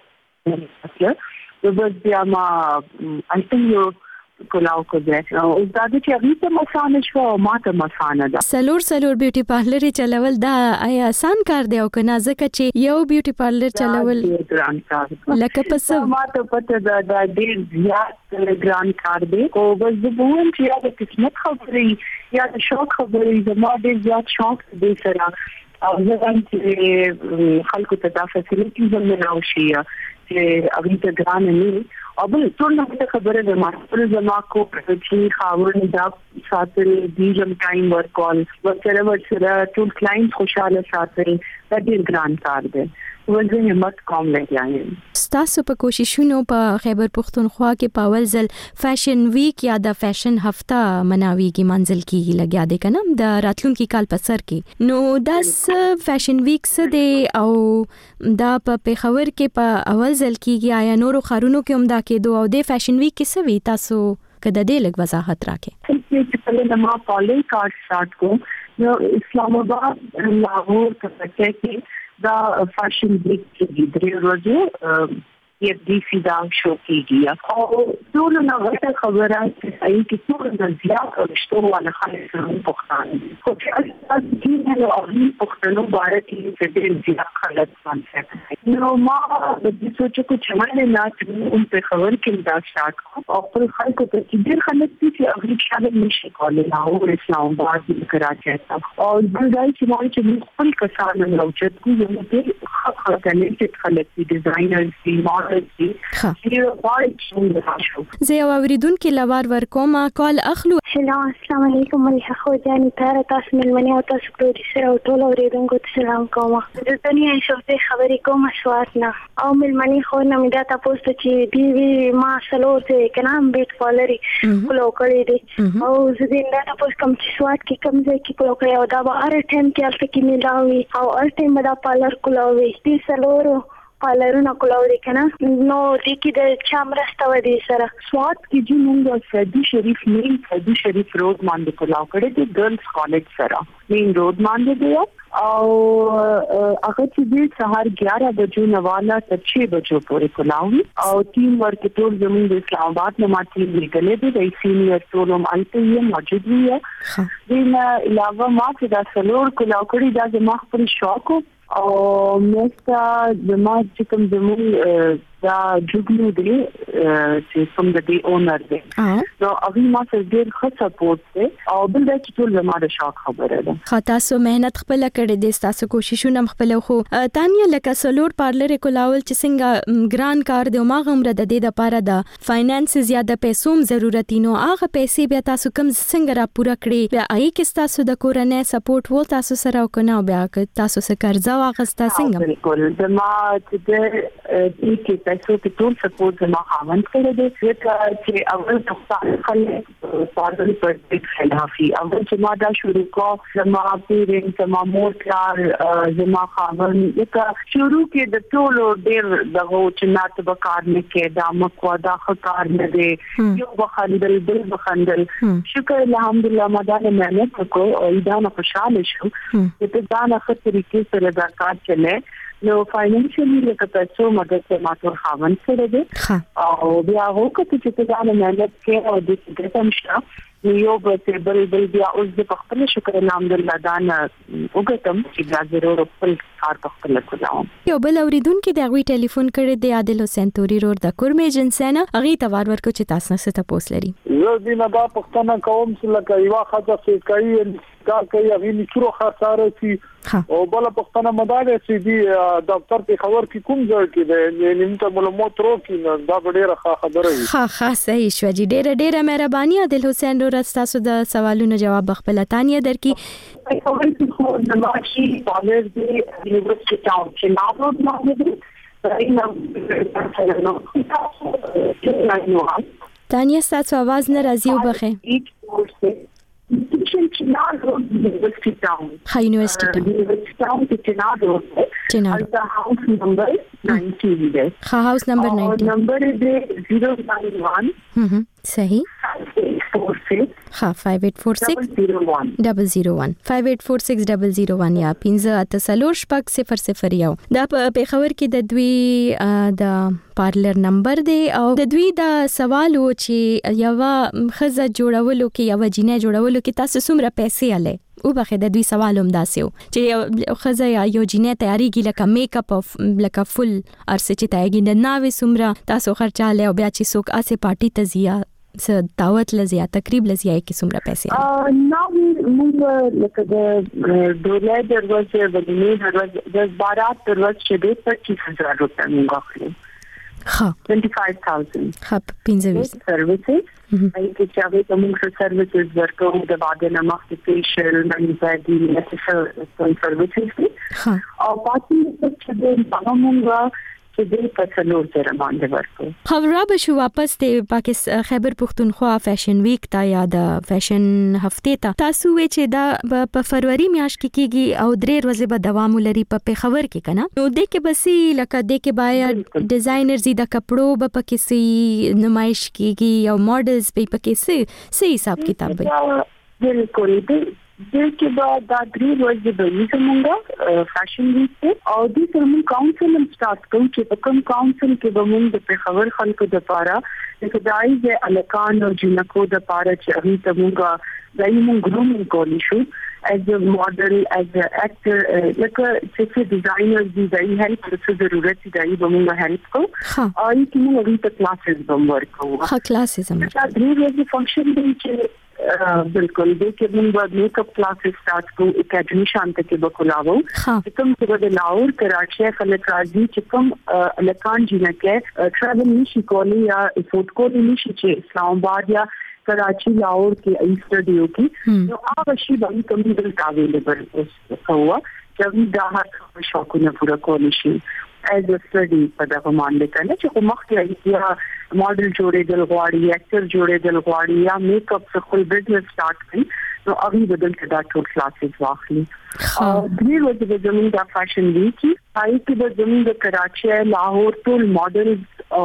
نو بس بیا ما انټن یو کولاو کو دې او دا چې هغه ته مسانه شو او ماته مسانه ده. سلور سلور بیوټي پارلر چلول دا آیا آسان کار دی او کنه ځکه چې یو بیوټي پارلر چلول ګران کار لکه پس ماته پته دا د ډیر زیات ګران کار دی او بس د بوون چې یا د قسمت خبرې یا د شوق خبرې د ما ډیر زیات شوق دی سره او زه هم چې خلکو ته دا فیسیلیټیز هم راوشي چې هغه ته ګران نه او بل ټول نه خبره ده ما ټول زما کو چې خاورن دا ساتل دی جم ټایم ورک کال ورسره ورسره ټول کلاینټ خوشاله ساتل دا ډیر ګران کار دی. ولې همت کوم لګیایم تاسو په کوششونو په خیبر پښتونخوا کې پاول ځل فیشن ویک یا د فیشن هفته مناويږي منځل کیږي لګیا دی کنه د راتلونکي کال په سر کې. نو داس فیشن ویک څه دی او دا په پیښور کې په اول ځل کیږي آیا نورو خارونو کې هم دا کېدو او د فیشن ویک کې څه وی تاسو کده دې لږ وضاحت راکې؟ چې په لږه ما پالي کارت سٹارټ کو نو اسلام آباد لاهور ته کې دا فیشن ویک کې درې ورځې یې د سی دا شو کېږي او ټول نو غته خبره چې ای کی ټول د زیات او شتو ولا خالص په خان خو چې تاسو دې نه او په باره کې چې دې زیات خلک څنګه نو ما د دې سوچ کو چې ما نه نات اون په خبر کې دا سٹارټ کو او پر خلکو ته چې ډېر خلک چې هغه شامل نشي کولای لاهور اسلام آباد کراچي او د دې چې ما چې خپل کسان نو چې کوم دې خاصه کنيکټ خلک دي ډیزاینرز دي زه یو اوریدونکو لوار ورکوم کال اخلو. سلام السلام علیکم ملي خو جاني تار تاسو ملمنه او تاسو پروډوسر او ټول اوریدونکو ته سلام کوم. د دنیا شوته خبرې کوم سوات نه او ملمنه خو نه مې دا تاسو ته چې دی وی ما سلور ته کنام بیت فالري کولو کړی دي او زه دې دا تاسو کوم چې سوات کې کوم ځای کې کولو کړی او دا به ار ټیم کې الته کې ملاوي او ار ټیم دا پالر کولوي دې سلور پالرونه کولاوي کنه نو د کې د چامرسته ودی سره سوات کې چې موږ سعدي شریف مین سعدي شریف روډ باندې کولاو کړی دی ګرلز کالج سره مین روډ باندې دی او هغه چې د سهار ګیارہ بجو نواله تر چھ بجو پورې کولاوي او ټیم ورک ټول زموږ د اسلام آباد نه ماتي لګلې دي د سینیئر ټول مالته یې موجود وي دین علاوه ما چې د سلور کولاو کړی دا زما خپل شوق او مستا زما چې کوم زموږ دا جوګلو دی چې کوم د دی اونر دی نو هغه ما سره ډیر ښه سپورټ دی او بل دا چې ټول زما د شوق خبره ده خاطا سو مهنت خپل کړې دي تاسو کوششونه خپل خو تانیا لکه سلور پارلر کولاول چې څنګه ګران کار دی ما غمره د دې لپاره د فاینانس زیاده پیسوم ضرورت نو هغه پیسې بیا تاسو کم څنګه را پوره کړی بیا آی کې تاسو د کورنۍ سپورټ وو تاسو سره وکنه بیا تاسو سره قرضه واغستا څنګه بالکل زما چې د دې کې پیسو کې ټول سپورټ زما خاوند کړی دی چې اول څه خلک پارلر پر دې خلافي اول چې ما دا شروع کو زما پیرین زما موټر زما خاوند یکا شروع کې د ټول ډیر دغه چې نات بکار نه کې دا مکو دا خکار نه دی یو بخندل بل بخندل شکر الحمدلله ما دا مهنت وکړو او دا نه خوشاله شو چې دا نه خپل طریقې سره دا کار چلے نو فاینانشلی لکه پیسو مدد ته ماته خاوند سره دی او بیا وکړه چې دا نه مهنت کې او د دې تمشا یو به بل بل بیا اوس د خپل شکر الحمدلله دا نه وګتم چې دا ضرور خپل کار په خپل کوم یو بل اوریدونکو د غوي ټلیفون کړی دی عادل حسین توري روډ د کورمه ایجنسینا هغه توار ورکو چې تاسو نه ست پوس لري زه دینه دا پښتنه کوم چې لکه یو خاطر څه کوي کار کوي هغه نشو خساره شي او بل پښتنه مداله چې دی ډاکټر په خبر کې کوم ځای کې دی نیم ته معلومات ورکړي دا ډیره ښه خبره وي ها ها صحیح شو جی ډیره ډیره مهرباني عادل حسین روډ تاسو د سوالونو جواب خپل تانیه درکې اول څه خو د ماشي کالج دی یونیورسيټي ټاون چې ناو باندې تانیه ستاسو आवाज نه راځي وبخه چنار روڈ یونیورسٹی ٹاؤن ہائی یونیورسٹی ٹاؤن یونیورسٹی ٹاؤن کے چنار روڈ ہے چنار اور ہاؤس نمبر نائنٹین ہے ہاں ہاؤس نمبر نائنٹین اور نمبر ہے زیرو نائن ون ہم صحیح فور سکس ها five eight four six double zero one five eight four six double zero one یا پنځه اته څلور شپږ صفر صفر یو دا په خبر کې د دوی د پارلر نمبر دی او د دوی دا سوال و چې یو خزه جوړولو کې یو جینې جوړولو کې تاسو څومره پیسې اله او بخې د دوی سوال هم داسې و چې خزه یا یو جینې تیاریږي لکه میک اپ او لکه فل ارسه چې تایګي نه ناوي څومره تاسو خرچاله او بیا چې څوک اسه پارټي ته زیات س دعوت لزیا تقریب لزیا کې څومره پیسې ا نو موږ لکه د ډولر دروازه بدني دروازه د بارات دروازه چې د پچیس هزار روپے موږ اخلو ها twenty-five thousand ها پنځه سرویسزای کی چې هغه موږ سرویسز ورکو د باندې نمخ فیشل منځدي نسل سرویسز ها او پاتې چې د موږ چې د پسلور سره باندې ورکو خبره به شو واپس ته پاکستان خیبر پختونخوا فیشن ویک تا یا د فیشن هفته ته تاسو وی چې دا په فروری میاشت کې کیږي او درې ورځې به دوام لري په خبر کې کنه نو د کې بسي لکه د کې باید ډیزاینرز د کپړو به پکې سي نمائش کیږي او ماډلز به پکې سي سي حساب کتاب به بالکل د کې بعد دا درې ورځې به زمونږه فیشن ویک ته او د سرمن کاونسل هم سٹارټ کوم چې په کوم کاونسل کې به موږ د خبر خلکو د لپاره د دای د الکان او جنکو د لپاره چې هغه ته موږ دایمو ګرومینګ کولی شو as a model as a actor لکه چې ډیزاینر دی دای هیلپ څه ضرورت دی دای به موږ هیلپ کو او چې موږ د کلاسز به ورکو ها کلاسز هم دا درې ورځې فنکشن دی چې بالکل د کې موږ میک اپ کلاسز سٹارټ کو اکیډمي شانته کې وکړاو چې کوم څه د لاهور کراچي خلک راځي چې کوم الکان جنکه ټریول نشي کولی یا افورد کولی نشي چې اسلام آباد یا کراچي لاهور کې ایستډیو کې نو هغه شی باندې کوم دل اویلیبل اوس هوا چې دا هر شوقونه پوره کولی شي as a study په دغه باندې کنه چې مخکې یا ماډل جوړېدل غواړي اکټر جوړېدل غواړي یا میک اپ څخه خپل بزنس سٹارټ کړي نو هغه بدل کدا ټول کلاسز واخلي او دې ورځ د زموږ د فیشن ویک پای کې د زموږ د کراچي لاهور ټول ماډلز او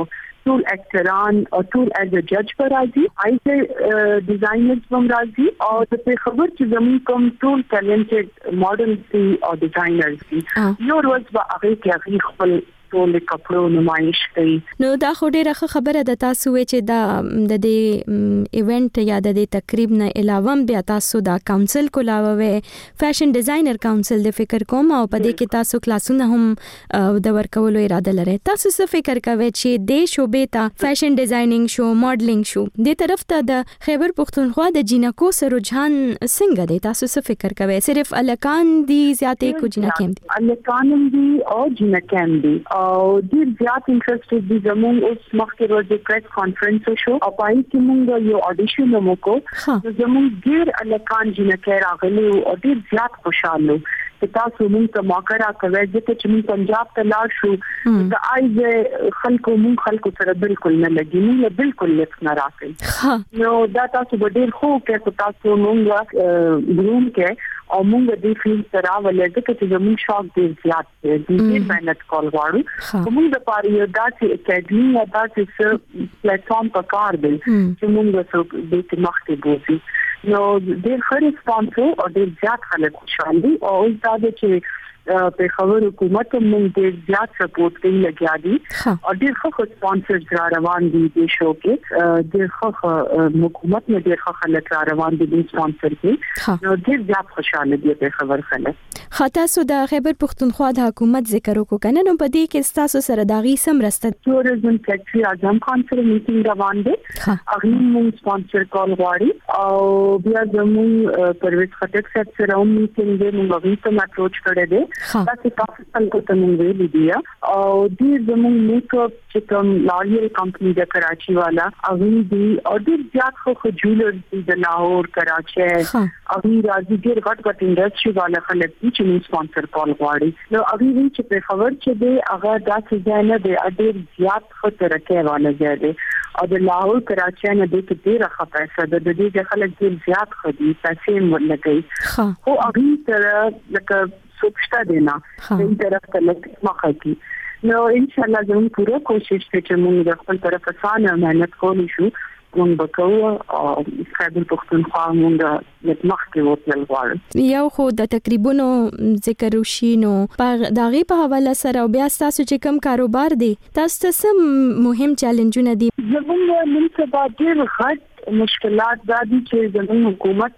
ټول اکټران او ټول ایز ا جج پر راځي ایسه ډیزاینرز هم راځي او د خبر چې زموږ کوم ټول ټیلنټډ ماډلز او ډیزاینرز دي یو ورځ به هغه کې هغه خپل ټول کپړو نمایش کوي. نو دا خو ډیره خبره ده تاسو چې دا د دې ایونت یا د دې تقریب نه علاوه بیا تاسو دا کونسل کولاوي فیشن ډیزاینر کونسل د فکر کوم او په دې کې تاسو کلاسونه هم د ورکولو اراده لرئ. تاسو څه فکر کوئ چې د شوبې ته فیشن ډیزاینینګ شو ماډلینګ شو د طرف ته د خیبر پښتونخوا د جینکو سره رجحان څنګه دی؟ تاسو څه فکر کوئ؟ صرف الکان دي زیاتې کو جینکې دي؟ الکان دي او جینکې دي او ډیر زیات انټرېسټ دي. زموږ اوس مخکې ورځ پریس کانفرنس شو او پای کې موږ یو اډیشن وکړو. زموږ ډیر الکان جنکه راغلي او ډیر زیات خوشاله چې تاسو موږ ته موقع راکوي چې موږ پنجاب ته لاړ شو د آیز خلکو موږ خلکو سره بالکل نه لګي موږ بالکل لیک نه راکې نو دا تاسو ډیر خو کې تاسو موږ ګروم کې او موږ د فیل سره ولې چې زموږ شوق ډیر زیات دی ډیر مهنت کول غواړو موږ د پاره یو داسې اکیډمي یا داسې پلیټفارم په کار دی چې موږ څو د مخکې بوزي نو ډیر ښه ریسپانس او ډیر زیات خلک خوشاله دي او دا چې په خبر حکومت موږ ډیر زیات سپورټ کوي لګیا دي او ډیر ښه سپانسرز را روان دي د شو کې ډیر ښه حکومت نه ډیر ښه خلک را روان دي د سپانسر کې نو ډیر زیات خوشاله دي په خبر خلک. خاطر سو د خیبر پښتونخوا د حکومت ذکر وکړو کنه نو په دې کې تاسو سره داغي سم راسته ټوریزم سیکرټری اعظم خان سره میټینګ روان دي هغه موږ سپانسر کول غواړي او بیا زموږ پرویز خټک صاحب سره هم میټینګ دی موږ هغه ته اپروچ کړی دی تاسو تاسو څنګه ته موږ ویلي دي او دې زموږ میک اپ چې کوم لایل کمپنی د کراچي والا هغه دی او ډیر زیات خو جولرز دي د لاهور کراچي هغه راځي ډیر غټ غټ انډستری والا خلک دي چې موږ سپانسر کول غواړي نو هغه وی چې په خبر چې دی هغه داسې ځای نه دی ډیر زیات خو ترکه والا ځای دی او د لاهور کراچي نه د کې ډیر ښه پیسې د دې د خلک ډیر زیات خدي پیسې ورلګي خو هغه تر لکه سوچتا دینا دې طرف ته لکه مخه کی نو ان شاء الله زموږ پوره کوشش ته چې موږ د خپل طرف څخه مهنت کولی شو موږ وکړو او خیبر پښتونخوا موږ د مخکې وتل غواړو یو خو د تقریبونو ذکر وشي نو په داغي په حواله سره بیا تاسو چې کوم کاروبار دی تاسو ته مهم چیلنجونه دي زموږ نن سبا ډېر غټ مشکلات دي چې زموږ حکومت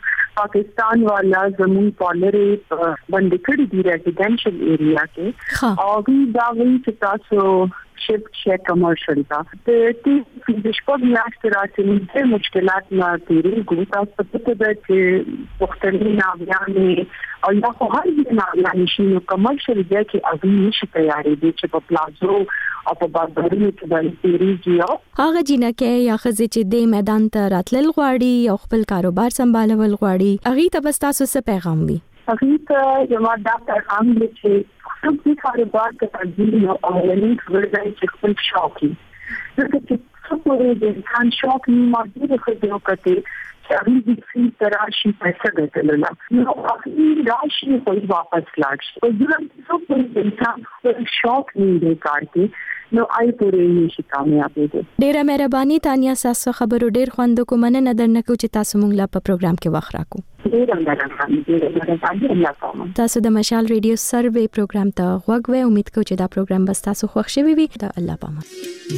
پاکستان والا زمون پالری باندې کړی دی ریزیډنشل ایریا کې او دا وی چې تاسو شفت شي کمرشل تا ته چې د شپږ میاشتې راځي د مشکلات نه تیری ګو تاسو په دې چې وختري ناویانې او یا خو هر دې نه شي نو کمرشل دی چې اغه نشي تیاری دي چې په پلازو او په بازارونو کې باندې تیریږي هغه جنکه یا خزه چې د میدان ته راتلل غواړي او خپل کاروبار سمبالول غواړي اغه ته بس تاسو څه پیغام وي اغه ته یو دا پیغام دی چې خپل دې کاروبار ته تبدیل او لنډ ورځي چې خپل شوقي ځکه چې څومره د انسان شوق نه ماده خو کوي چې هغه دې فی تراشي پیسې ګټلل نو هغه راشي په واپس لاړ شي او ځکه څومره انسان خپل شوق نه دی کار کوي نو آی پورې نشي کامیابې دي. ډیره مهرباني تانیا تاسو خبرو ډیر خوند کو مننه درنه کو چې تاسو مونږ لا په پروګرام کې وخت راکو. ډیره مهرباني ډیره مهرباني الله تعالی. تاسو د مشال ریډیو سروې پروګرام ته غوږ وې امید کوم چې دا پروګرام بس تاسو خوښ شوي وي د الله پامان.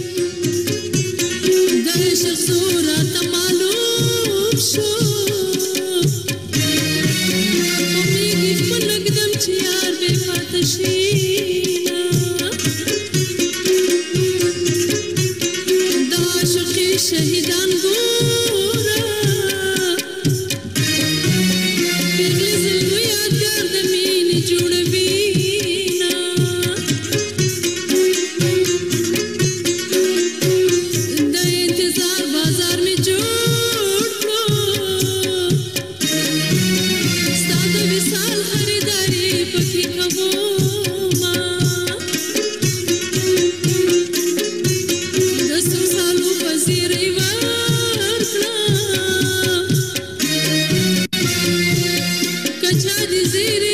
درش صورت معلوم شو امید خپل قدم چې یار به فاتشي شهیدان ګورا پیغلی زلمو یادګار د مینې جوړوي نا د انتظار بازار می جوړ کړو ستا د وصال خریداري پکې کوو ما د سو سالو وزیر زیر